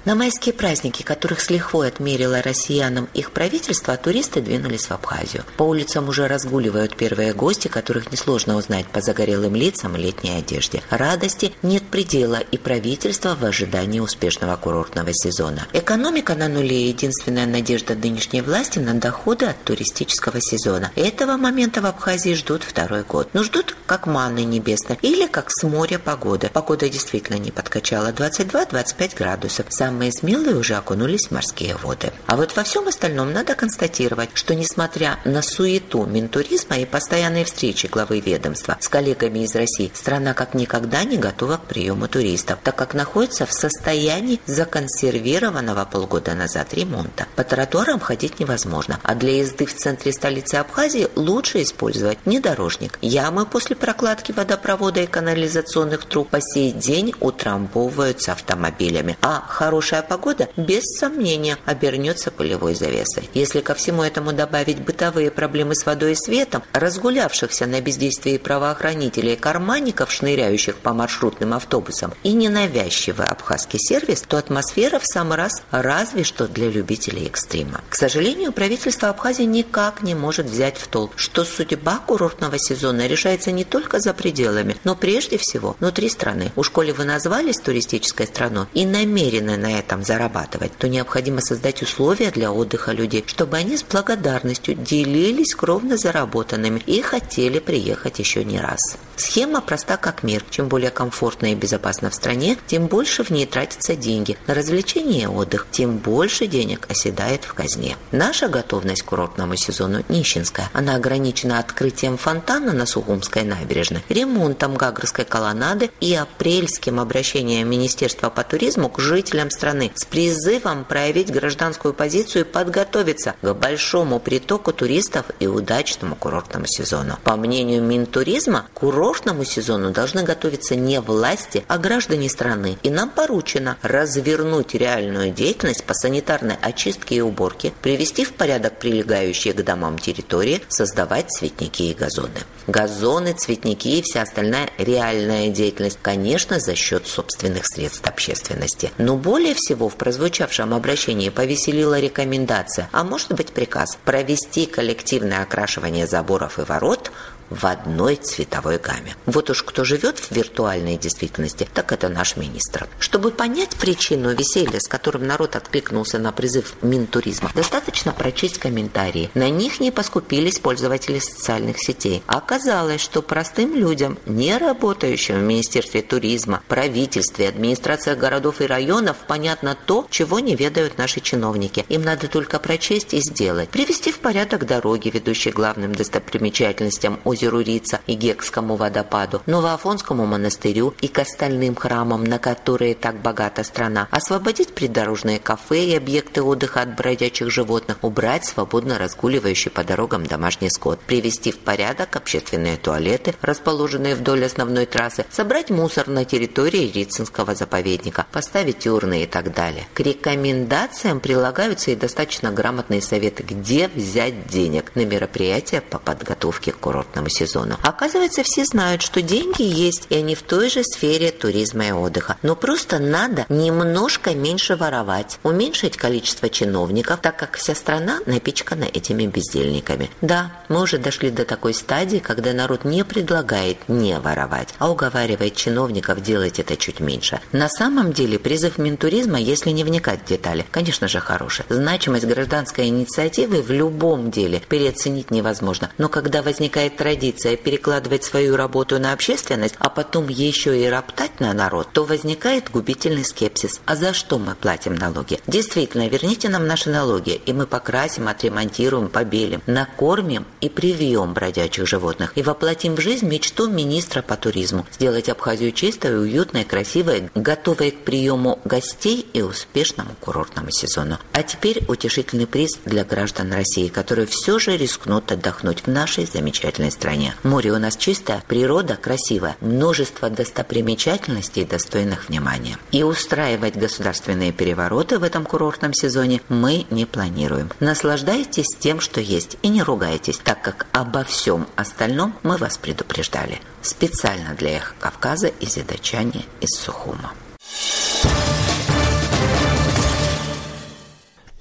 Speaker 18: На майские праздники, которых с лихвой отмерило россиянам их правительство, туристы двинулись в Абхазию. По улицам уже разгуливают первые гости, которых несложно узнать по загорелым лицам и летней одежде. Радости нет предела и правительство в ожидании успешного курортного сезона. Экономика на нуле, единственная надежда нынешней власти на доходы от туристического сезона. Этого момента в Абхазии ждут второй год. Но ждут как манны небесной или как с моря погоды. Погода действительно не подкачала двадцать два - двадцать пять градусов. Самые смелые уже окунулись в морские воды. А вот во всем остальном надо констатировать, что несмотря на суету Минтуризма и постоянные встречи главы ведомства с коллегами из России, страна как никогда не готова к приему туристов, так как находится в состоянии законсервированного полгода назад ремонта. По тротуарам ходить невозможно, а для езды в центре столицы Абхазии лучше использовать внедорожник. Ямы после прокладки водопровода и канализационных труб по сей день утрамбовываются автомобилями, а хорошая погода без сомнения обернется пылевой завесой. Если ко всему этому добавить бытовые проблемы с водой и светом, разгулявшихся на бездействии правоохранителей и карманников, шныряющих по маршрутным автобусам, и ненавязчивый абхазский сервис, то атмосфера в самый раз разве что для любителей экстрима. К сожалению, правительство Абхазии никак не может взять в толк, что судьба курортного сезона решается не только за пределами, но прежде всего внутри страны. Уж коли вы назвались туристической страной и намерены на этом зарабатывать, то необходимо создать условия для отдыха людей, чтобы они с благодарностью делились кровно заработанными и хотели приехать еще не раз. Схема проста как мир. Чем более комфортно и безопасно в стране, тем больше в ней тратятся деньги на развлечения и отдых, тем больше денег оседает в казне. Наша готовность к курортному сезону нищенская. Она ограничена открытием фонтана на Сугумской набережной, ремонтом Гагарской колоннады и апрельским обращением Министерства по туризму к жителям страны с призывом проявить гражданскую позицию и подготовиться к большому притоку туристов и удачному курортному сезону. По мнению Минтуризма, к курортному сезону должны готовиться не власти, а граждане страны. И нам поручено развернуть реальную деятельность по санитарной очистке и уборке, привести в порядок прилегающие к домам территории, создавать цветники и газоны. Газоны, цветники и вся остальная реальная деятельность, конечно, за счет собственных средств общественности. Но более всего в прозвучавшем обращении повеселила рекомендация, а может быть приказ, провести коллективное окрашивание заборов и ворот в одной цветовой гамме. Вот уж кто живет в виртуальной действительности, так это наш министр. Чтобы понять причину веселья, с которым народ откликнулся на призыв Минтуризма, достаточно прочесть комментарии. На них не поскупились пользователи социальных сетей. Оказалось, что простым людям, не работающим в Министерстве туризма, правительстве, администрациях городов и районов, понятно то, чего не ведают наши чиновники. Им надо только прочесть и сделать. Привести в порядок дороги, ведущие к главным достопримечательностям озеру Рица и Гекскому водопаду, Новоафонскому монастырю и к остальным храмам, на которые так богата страна, освободить придорожные кафе и объекты отдыха от бродячих животных, убрать свободно разгуливающий по дорогам домашний скот, привести в порядок общественные туалеты, расположенные вдоль основной трассы, собрать мусор на территории Рицинского заповедника, поставить урны и так далее. К рекомендациям прилагаются и достаточно грамотные советы, где взять денег на мероприятия по подготовке к курортному сезону. Оказывается, все знают, что деньги есть, и они в той же сфере туризма и отдыха. Но просто надо немножко меньше воровать, уменьшить количество чиновников, так как вся страна напичкана этими бездельниками. Да, мы уже дошли до такой стадии, когда народ не предлагает не воровать, а уговаривает чиновников делать это чуть меньше. На самом деле призыв Минтуризма, если не вникать в детали, конечно же хороший. Значимость гражданской инициативы в любом деле переоценить невозможно. Но когда возникает традиция перекладывать свою работу на общественность, а потом еще и роптать на народ, то возникает губительный скепсис. А за что мы платим налоги? Действительно, верните нам наши налоги, и мы покрасим, отремонтируем, побелим, накормим и привьем бродячих животных, и воплотим в жизнь мечту министра по туризму. Сделать Абхазию чистой, уютной, красивой, готовой к приему гостей и успешному курортному сезону. А теперь утешительный приз для граждан России, которые все же рискнут отдохнуть в нашей замечательной стране. Море у нас чистое, природа красивая, множество достопримечательностей, достойных внимания. И устраивать государственные перевороты в этом курортном сезоне мы не планируем. Наслаждайтесь тем, что есть, и не ругайтесь, так как обо всем остальном мы вас предупреждали. Специально для Эхо Кавказа из Идачани из Сухума.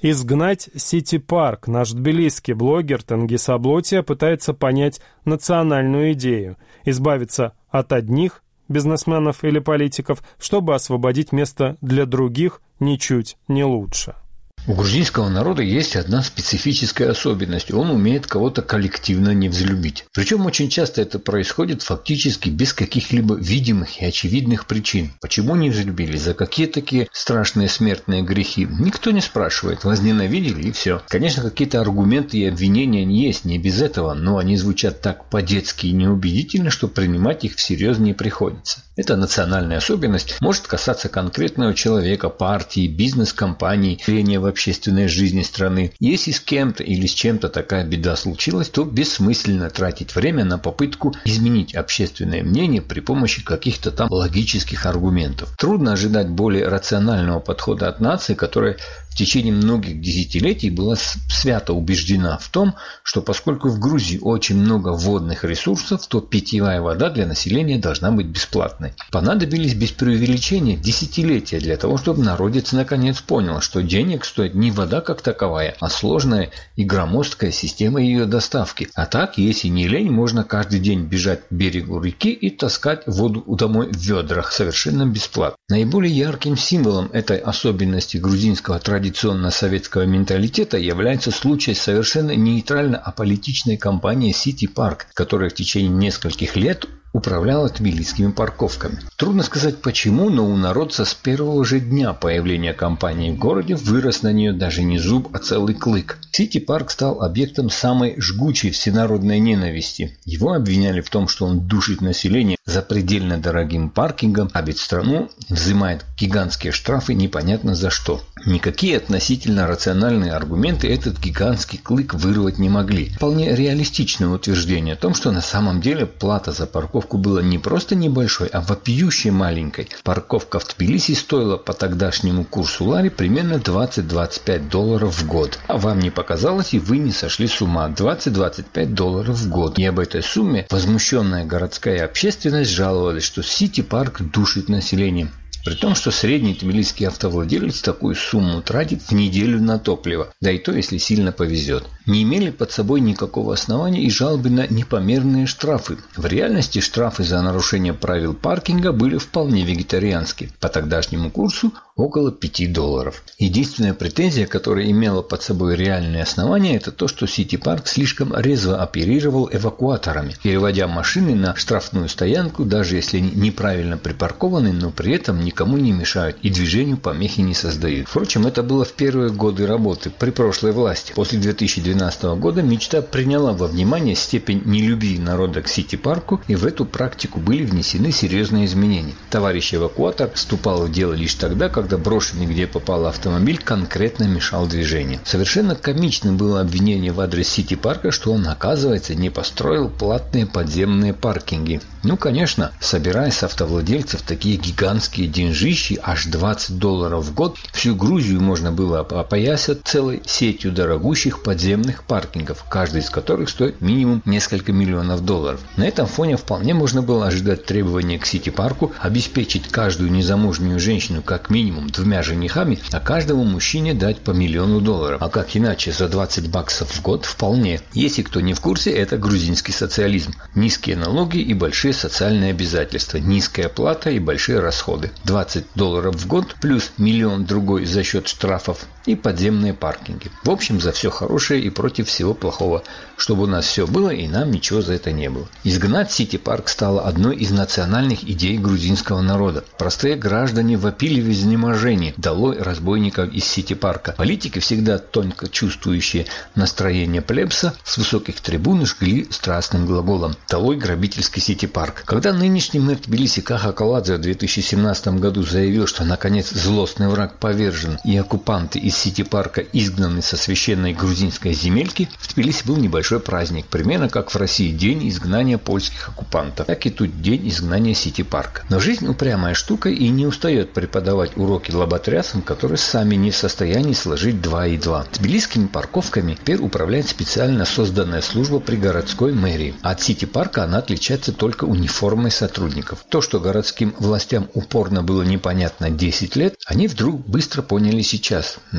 Speaker 1: Изгнать Сити-парк. Наш тбилисский блогер Тенгиз Аблотия пытается понять национальную идею. Избавиться от одних бизнесменов или политиков, чтобы освободить место для других ничуть не лучше.
Speaker 9: У грузинского народа есть одна специфическая особенность. Он умеет кого-то коллективно не взлюбить. Причем очень часто это происходит фактически без каких-либо видимых и очевидных причин. Почему не взлюбили? За какие такие страшные смертные грехи? Никто не спрашивает. Возненавидели и все. Конечно, какие-то аргументы и обвинения есть, не без этого, но они звучат так по-детски и неубедительно, что принимать их всерьез не приходится. Эта национальная особенность может касаться конкретного человека, партии, бизнес-компании, зрения в общественной жизни страны. Если с кем-то или с чем-то такая беда случилась, то бессмысленно тратить время на попытку изменить общественное мнение при помощи каких-то там логических аргументов. Трудно ожидать более рационального подхода от нации, которая в течение многих десятилетий была свято убеждена в том, что поскольку в Грузии очень много водных ресурсов, то питьевая вода для населения должна быть бесплатной. Понадобились без преувеличения десятилетия для того, чтобы народец наконец понял, что денег стоит не вода как таковая, а сложная и громоздкая система ее доставки. А так, если не лень, можно каждый день бежать к берегу реки и таскать воду домой в ведрах совершенно бесплатно. Наиболее ярким символом этой особенности грузинского традиционного традиционно-советского менталитета является случай совершенно нейтрально-аполитичной компании Сити-парк, которая в течение нескольких лет управляла тбилисскими парковками. Трудно сказать почему, но у народца с первого же дня появления компании в городе вырос на нее даже не зуб, а целый клык. Сити-парк стал объектом самой жгучей всенародной ненависти. Его обвиняли в том, что он душит население запредельно дорогим паркингом, а ведь страну взимает гигантские штрафы непонятно за что. Никакие относительно рациональные аргументы этот гигантский клык вырвать не могли. Вполне реалистичное утверждение о том, что на самом деле плата за парковку была не просто небольшой, а вопиюще маленькой. Парковка в Тбилиси стоила по тогдашнему курсу лари примерно двадцать-двадцать пять долларов в год. А вам не показалось, и вы не сошли с ума. двадцать-двадцать пять долларов в год. И об этой сумме возмущенная городская общественность жаловалась, что Сити-парк душит население. При том, что средний тбилисский автовладелец такую сумму тратит в неделю на топливо, да и то, если сильно повезет. Не имели под собой никакого основания и жалобы на непомерные штрафы. В реальности штрафы за нарушение правил паркинга были вполне вегетарианские. По тогдашнему курсу около пяти долларов. Единственная претензия, которая имела под собой реальные основания, это то, что Сити-парк слишком резво оперировал эвакуаторами, переводя машины на штрафную стоянку, даже если они неправильно припаркованы, но при этом никому не мешают и движению помехи не создают. Впрочем, это было в первые годы работы при прошлой власти. После две тысячи двенадцатого года мечта приняла во внимание степень нелюбви народа к Сити-парку, и в эту практику были внесены серьезные изменения. Товарищ эвакуатор вступал в дело лишь тогда, когда когда брошенный где попал автомобиль конкретно мешал движению. Совершенно комичным было обвинение в адрес Сити-парка, что он, оказывается, не построил платные подземные паркинги. Ну, конечно, собирая с автовладельцев такие гигантские деньжищи, аж двадцать долларов в год, всю Грузию можно было опоясать целой сетью дорогущих подземных паркингов, каждый из которых стоит минимум несколько миллионов долларов. На этом фоне вполне можно было ожидать требования к Сити-парку обеспечить каждую незамужнюю женщину как минимум двумя женихами, а каждому мужчине дать по миллиону долларов. А как иначе за двадцать баксов в год вполне. Если кто не в курсе, это грузинский социализм. Низкие налоги и большие социальные обязательства, низкая плата и большие расходы. двадцать долларов в год плюс миллион другой за счет штрафов и подземные паркинги. В общем, за все хорошее и против всего плохого. Чтобы у нас все было и нам ничего за это не было. Изгнать Сити-парк стало одной из национальных идей грузинского народа. Простые граждане вопили в изнеможении: долой разбойников из Сити-парка. Политики, всегда тонко чувствующие настроение плебса, с высоких трибун жгли страстным глаголом: долой грабительский Сити-парк. Когда нынешний мэр Тбилиси Каха Каладзе в две тысячи семнадцатом году заявил, что наконец злостный враг повержен и оккупанты из Сити-парка изгнаны со священной грузинской земельки, в Тбилиси был небольшой праздник, примерно как в России день изгнания польских оккупантов, так и тут день изгнания Сити-парка. Но жизнь упрямая штука и не устает преподавать уроки лоботрясам, которые сами не в состоянии сложить два и два. Тбилисскими парковками теперь управляет специально созданная служба при городской мэрии. От Сити-парка она отличается только униформой сотрудников. То, что городским властям упорно было непонятно десять лет, они вдруг быстро поняли сейчас. На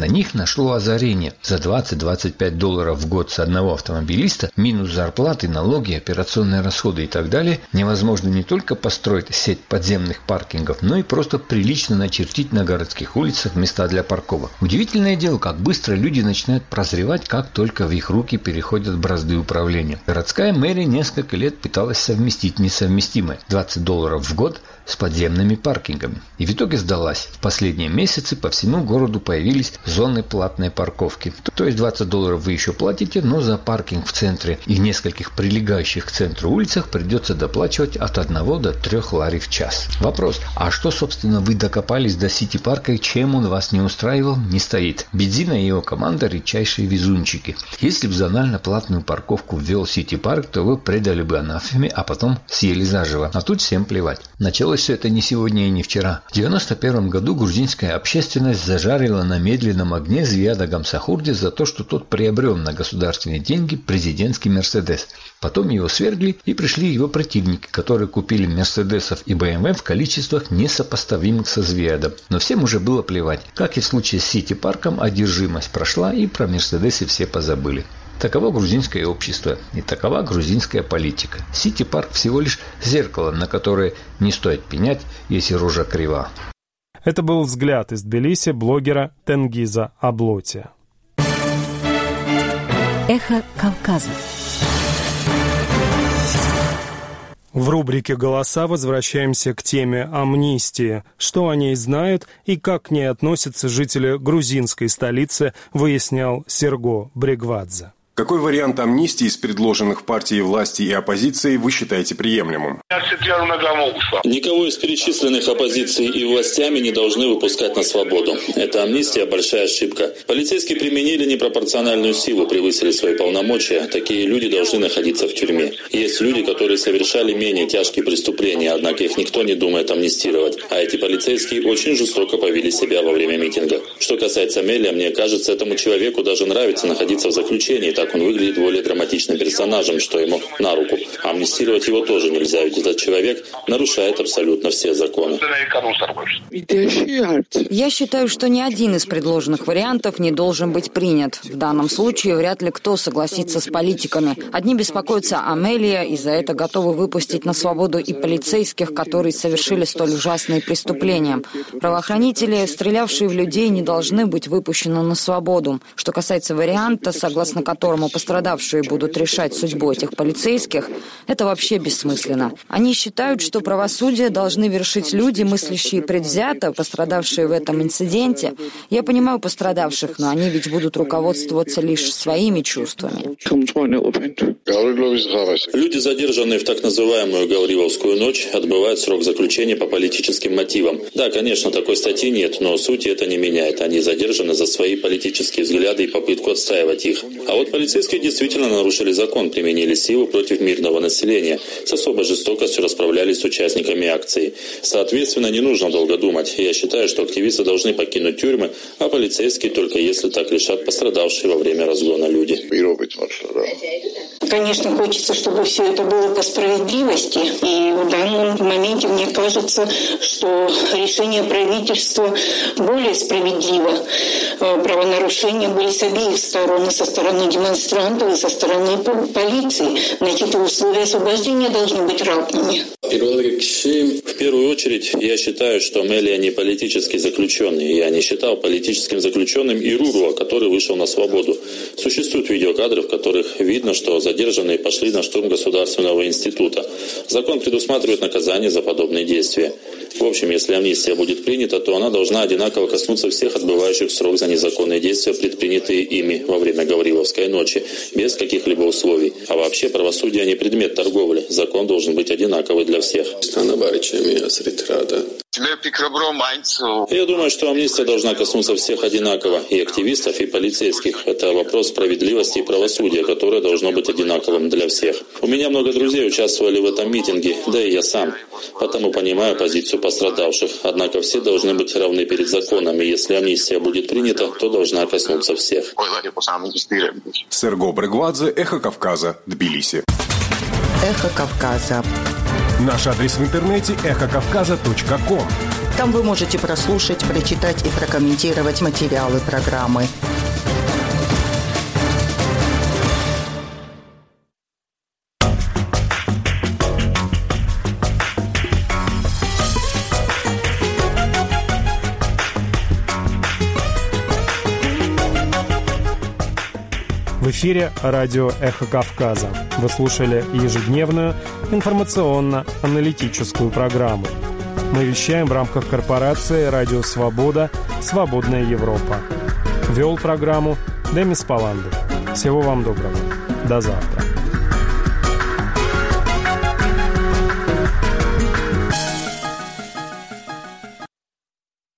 Speaker 9: на них нашло озарение. За двадцать-двадцать пять долларов в год с одного автомобилиста, минус зарплаты, налоги, операционные расходы и так далее, невозможно не только построить сеть подземных паркингов, но и просто прилично начертить на городских улицах места для парковок. Удивительное дело, как быстро люди начинают прозревать, как только в их руки переходят бразды управления. Городская мэрия несколько лет пыталась совместить несовместимое – двадцать долларов в год с подземными паркингами. И в итоге сдалась. В последние месяцы по всему городу появились зоны платной парковки. То есть двадцать долларов вы еще платите, но за паркинг в центре и нескольких прилегающих к центру улицах придется доплачивать от одного до трех лари в час. Вопрос, а что, собственно, вы докопались до Сити-парка и чем он вас не устраивал, не стоит. Бензина и его команда редчайшие везунчики. Если бы зонально-платную парковку ввел Сити-парк, то вы предали бы анафеме, а потом съели заживо. А тут всем плевать. Началось все это не сегодня и не вчера. В девяносто первом году грузинская общественность зажарила на медленном огне Зияда Гамсахурди за то, что тот приобрел на государственные деньги президентский Мерседес. Потом его свергли и пришли его противники, которые купили Мерседесов и бэ эм вэ в количествах несопоставимых со Зиядом. Но всем уже было плевать. Как и в случае с Сити-парком, одержимость прошла и про Мерседесы все позабыли. Таково грузинское общество и такова грузинская политика. Сити-парк всего лишь зеркало, на которое не стоит пенять, если рожа крива.
Speaker 1: Это был взгляд из Тбилиси блогера Тенгиза Аблоти.
Speaker 12: Эхо Кавказа.
Speaker 1: В рубрике «Голоса» возвращаемся к теме амнистии. Что о ней знают и как к ней относятся жители грузинской столицы, выяснял Серго Брегвадзе.
Speaker 4: Какой вариант амнистии из предложенных партией власти и оппозиции вы считаете приемлемым?
Speaker 19: Никого из перечисленных оппозицией и властями не должны выпускать на свободу. Эта амнистия – большая ошибка. Полицейские применили непропорциональную силу, превысили свои полномочия. Такие люди должны находиться в тюрьме. Есть люди, которые совершали менее тяжкие преступления, однако их никто не думает амнистировать. А эти полицейские очень жестоко повели себя во время митинга. Что касается Мелия, мне кажется, этому человеку даже нравится находиться в заключении. Так он выглядит более драматичным персонажем, что ему на руку. Амнистировать его тоже нельзя, ведь этот человек нарушает абсолютно все законы.
Speaker 15: Я считаю, что ни один из предложенных вариантов не должен быть принят. В данном случае вряд ли кто согласится с политиками. Одни беспокоятся о Мелия и за это готовы выпустить на свободу и полицейских, которые совершили столь ужасные преступления. Правоохранители, стрелявшие в людей, не должны быть выпущены на свободу. Что касается варианта, согласно которому пострадавшие будут решать судьбу этих полицейских, это вообще бессмысленно. Они считают, что правосудие должны вершить люди, мыслящие предвзято, пострадавшие в этом инциденте. Я понимаю пострадавших, но они ведь будут руководствоваться лишь своими чувствами.
Speaker 19: Люди, задержанные в так называемую Гавриловскую ночь, отбывают срок заключения по политическим мотивам. Да, конечно, такой статьи нет, но сути это не меняет. Они задержаны за свои политические взгляды и попытку отстаивать их. А вот полицейские действительно нарушили закон, применили силу против мирного населения, с особой жестокостью расправлялись с участниками акции. Соответственно, не нужно долго думать. Я считаю, что активисты должны покинуть тюрьмы, а полицейские только если так решат пострадавшие во время разгона люди.
Speaker 11: Конечно, хочется, чтобы все это было по справедливости. И в данном моменте мне кажется, что решение правительства более справедливо. Правонарушения были с обеих сторон, и со стороны демонстрантов, и со стороны полиции. Значит, условия освобождения должны быть равными.
Speaker 19: В первую очередь, я считаю, что Мелия не политический заключенный. Я не считал политическим заключенным и Руруа, который вышел на свободу. Существуют видеокадры, в которых видно, что задержанные пошли на штурм Государственного института. Закон предусматривает наказание за подобные действия. В общем, если амнистия будет принята, то она должна одинаково коснуться всех отбывающих срок за незаконные действия, предпринятые ими во время Гавриловской ночи, без каких-либо условий. А вообще правосудие не предмет торговли. Закон должен быть одинаковый для всех. Я думаю, что амнистия должна коснуться всех одинаково, и активистов, и полицейских. Это вопрос справедливости и правосудия, которое должно быть одинаковым для всех. У меня много друзей участвовали в этом митинге, да и я сам. Потому понимаю позицию пострадавших. Однако все должны быть равны перед законом, и если амнистия будет принята, то должна коснуться всех.
Speaker 4: Серго Брегвадзе, Эхо Кавказа, Тбилиси.
Speaker 5: Эхо Кавказа.
Speaker 14: Наш адрес в интернете эхо кавказа точка ком.
Speaker 5: Там вы можете прослушать, прочитать и прокомментировать материалы программы.
Speaker 1: В эфире радио «Эхо Кавказа». Вы слушали ежедневную информационно-аналитическую программу. Мы вещаем в рамках корпорации «Радио Свобода. Свободная Европа». Вел программу Демис Паландов. Всего вам доброго. До завтра.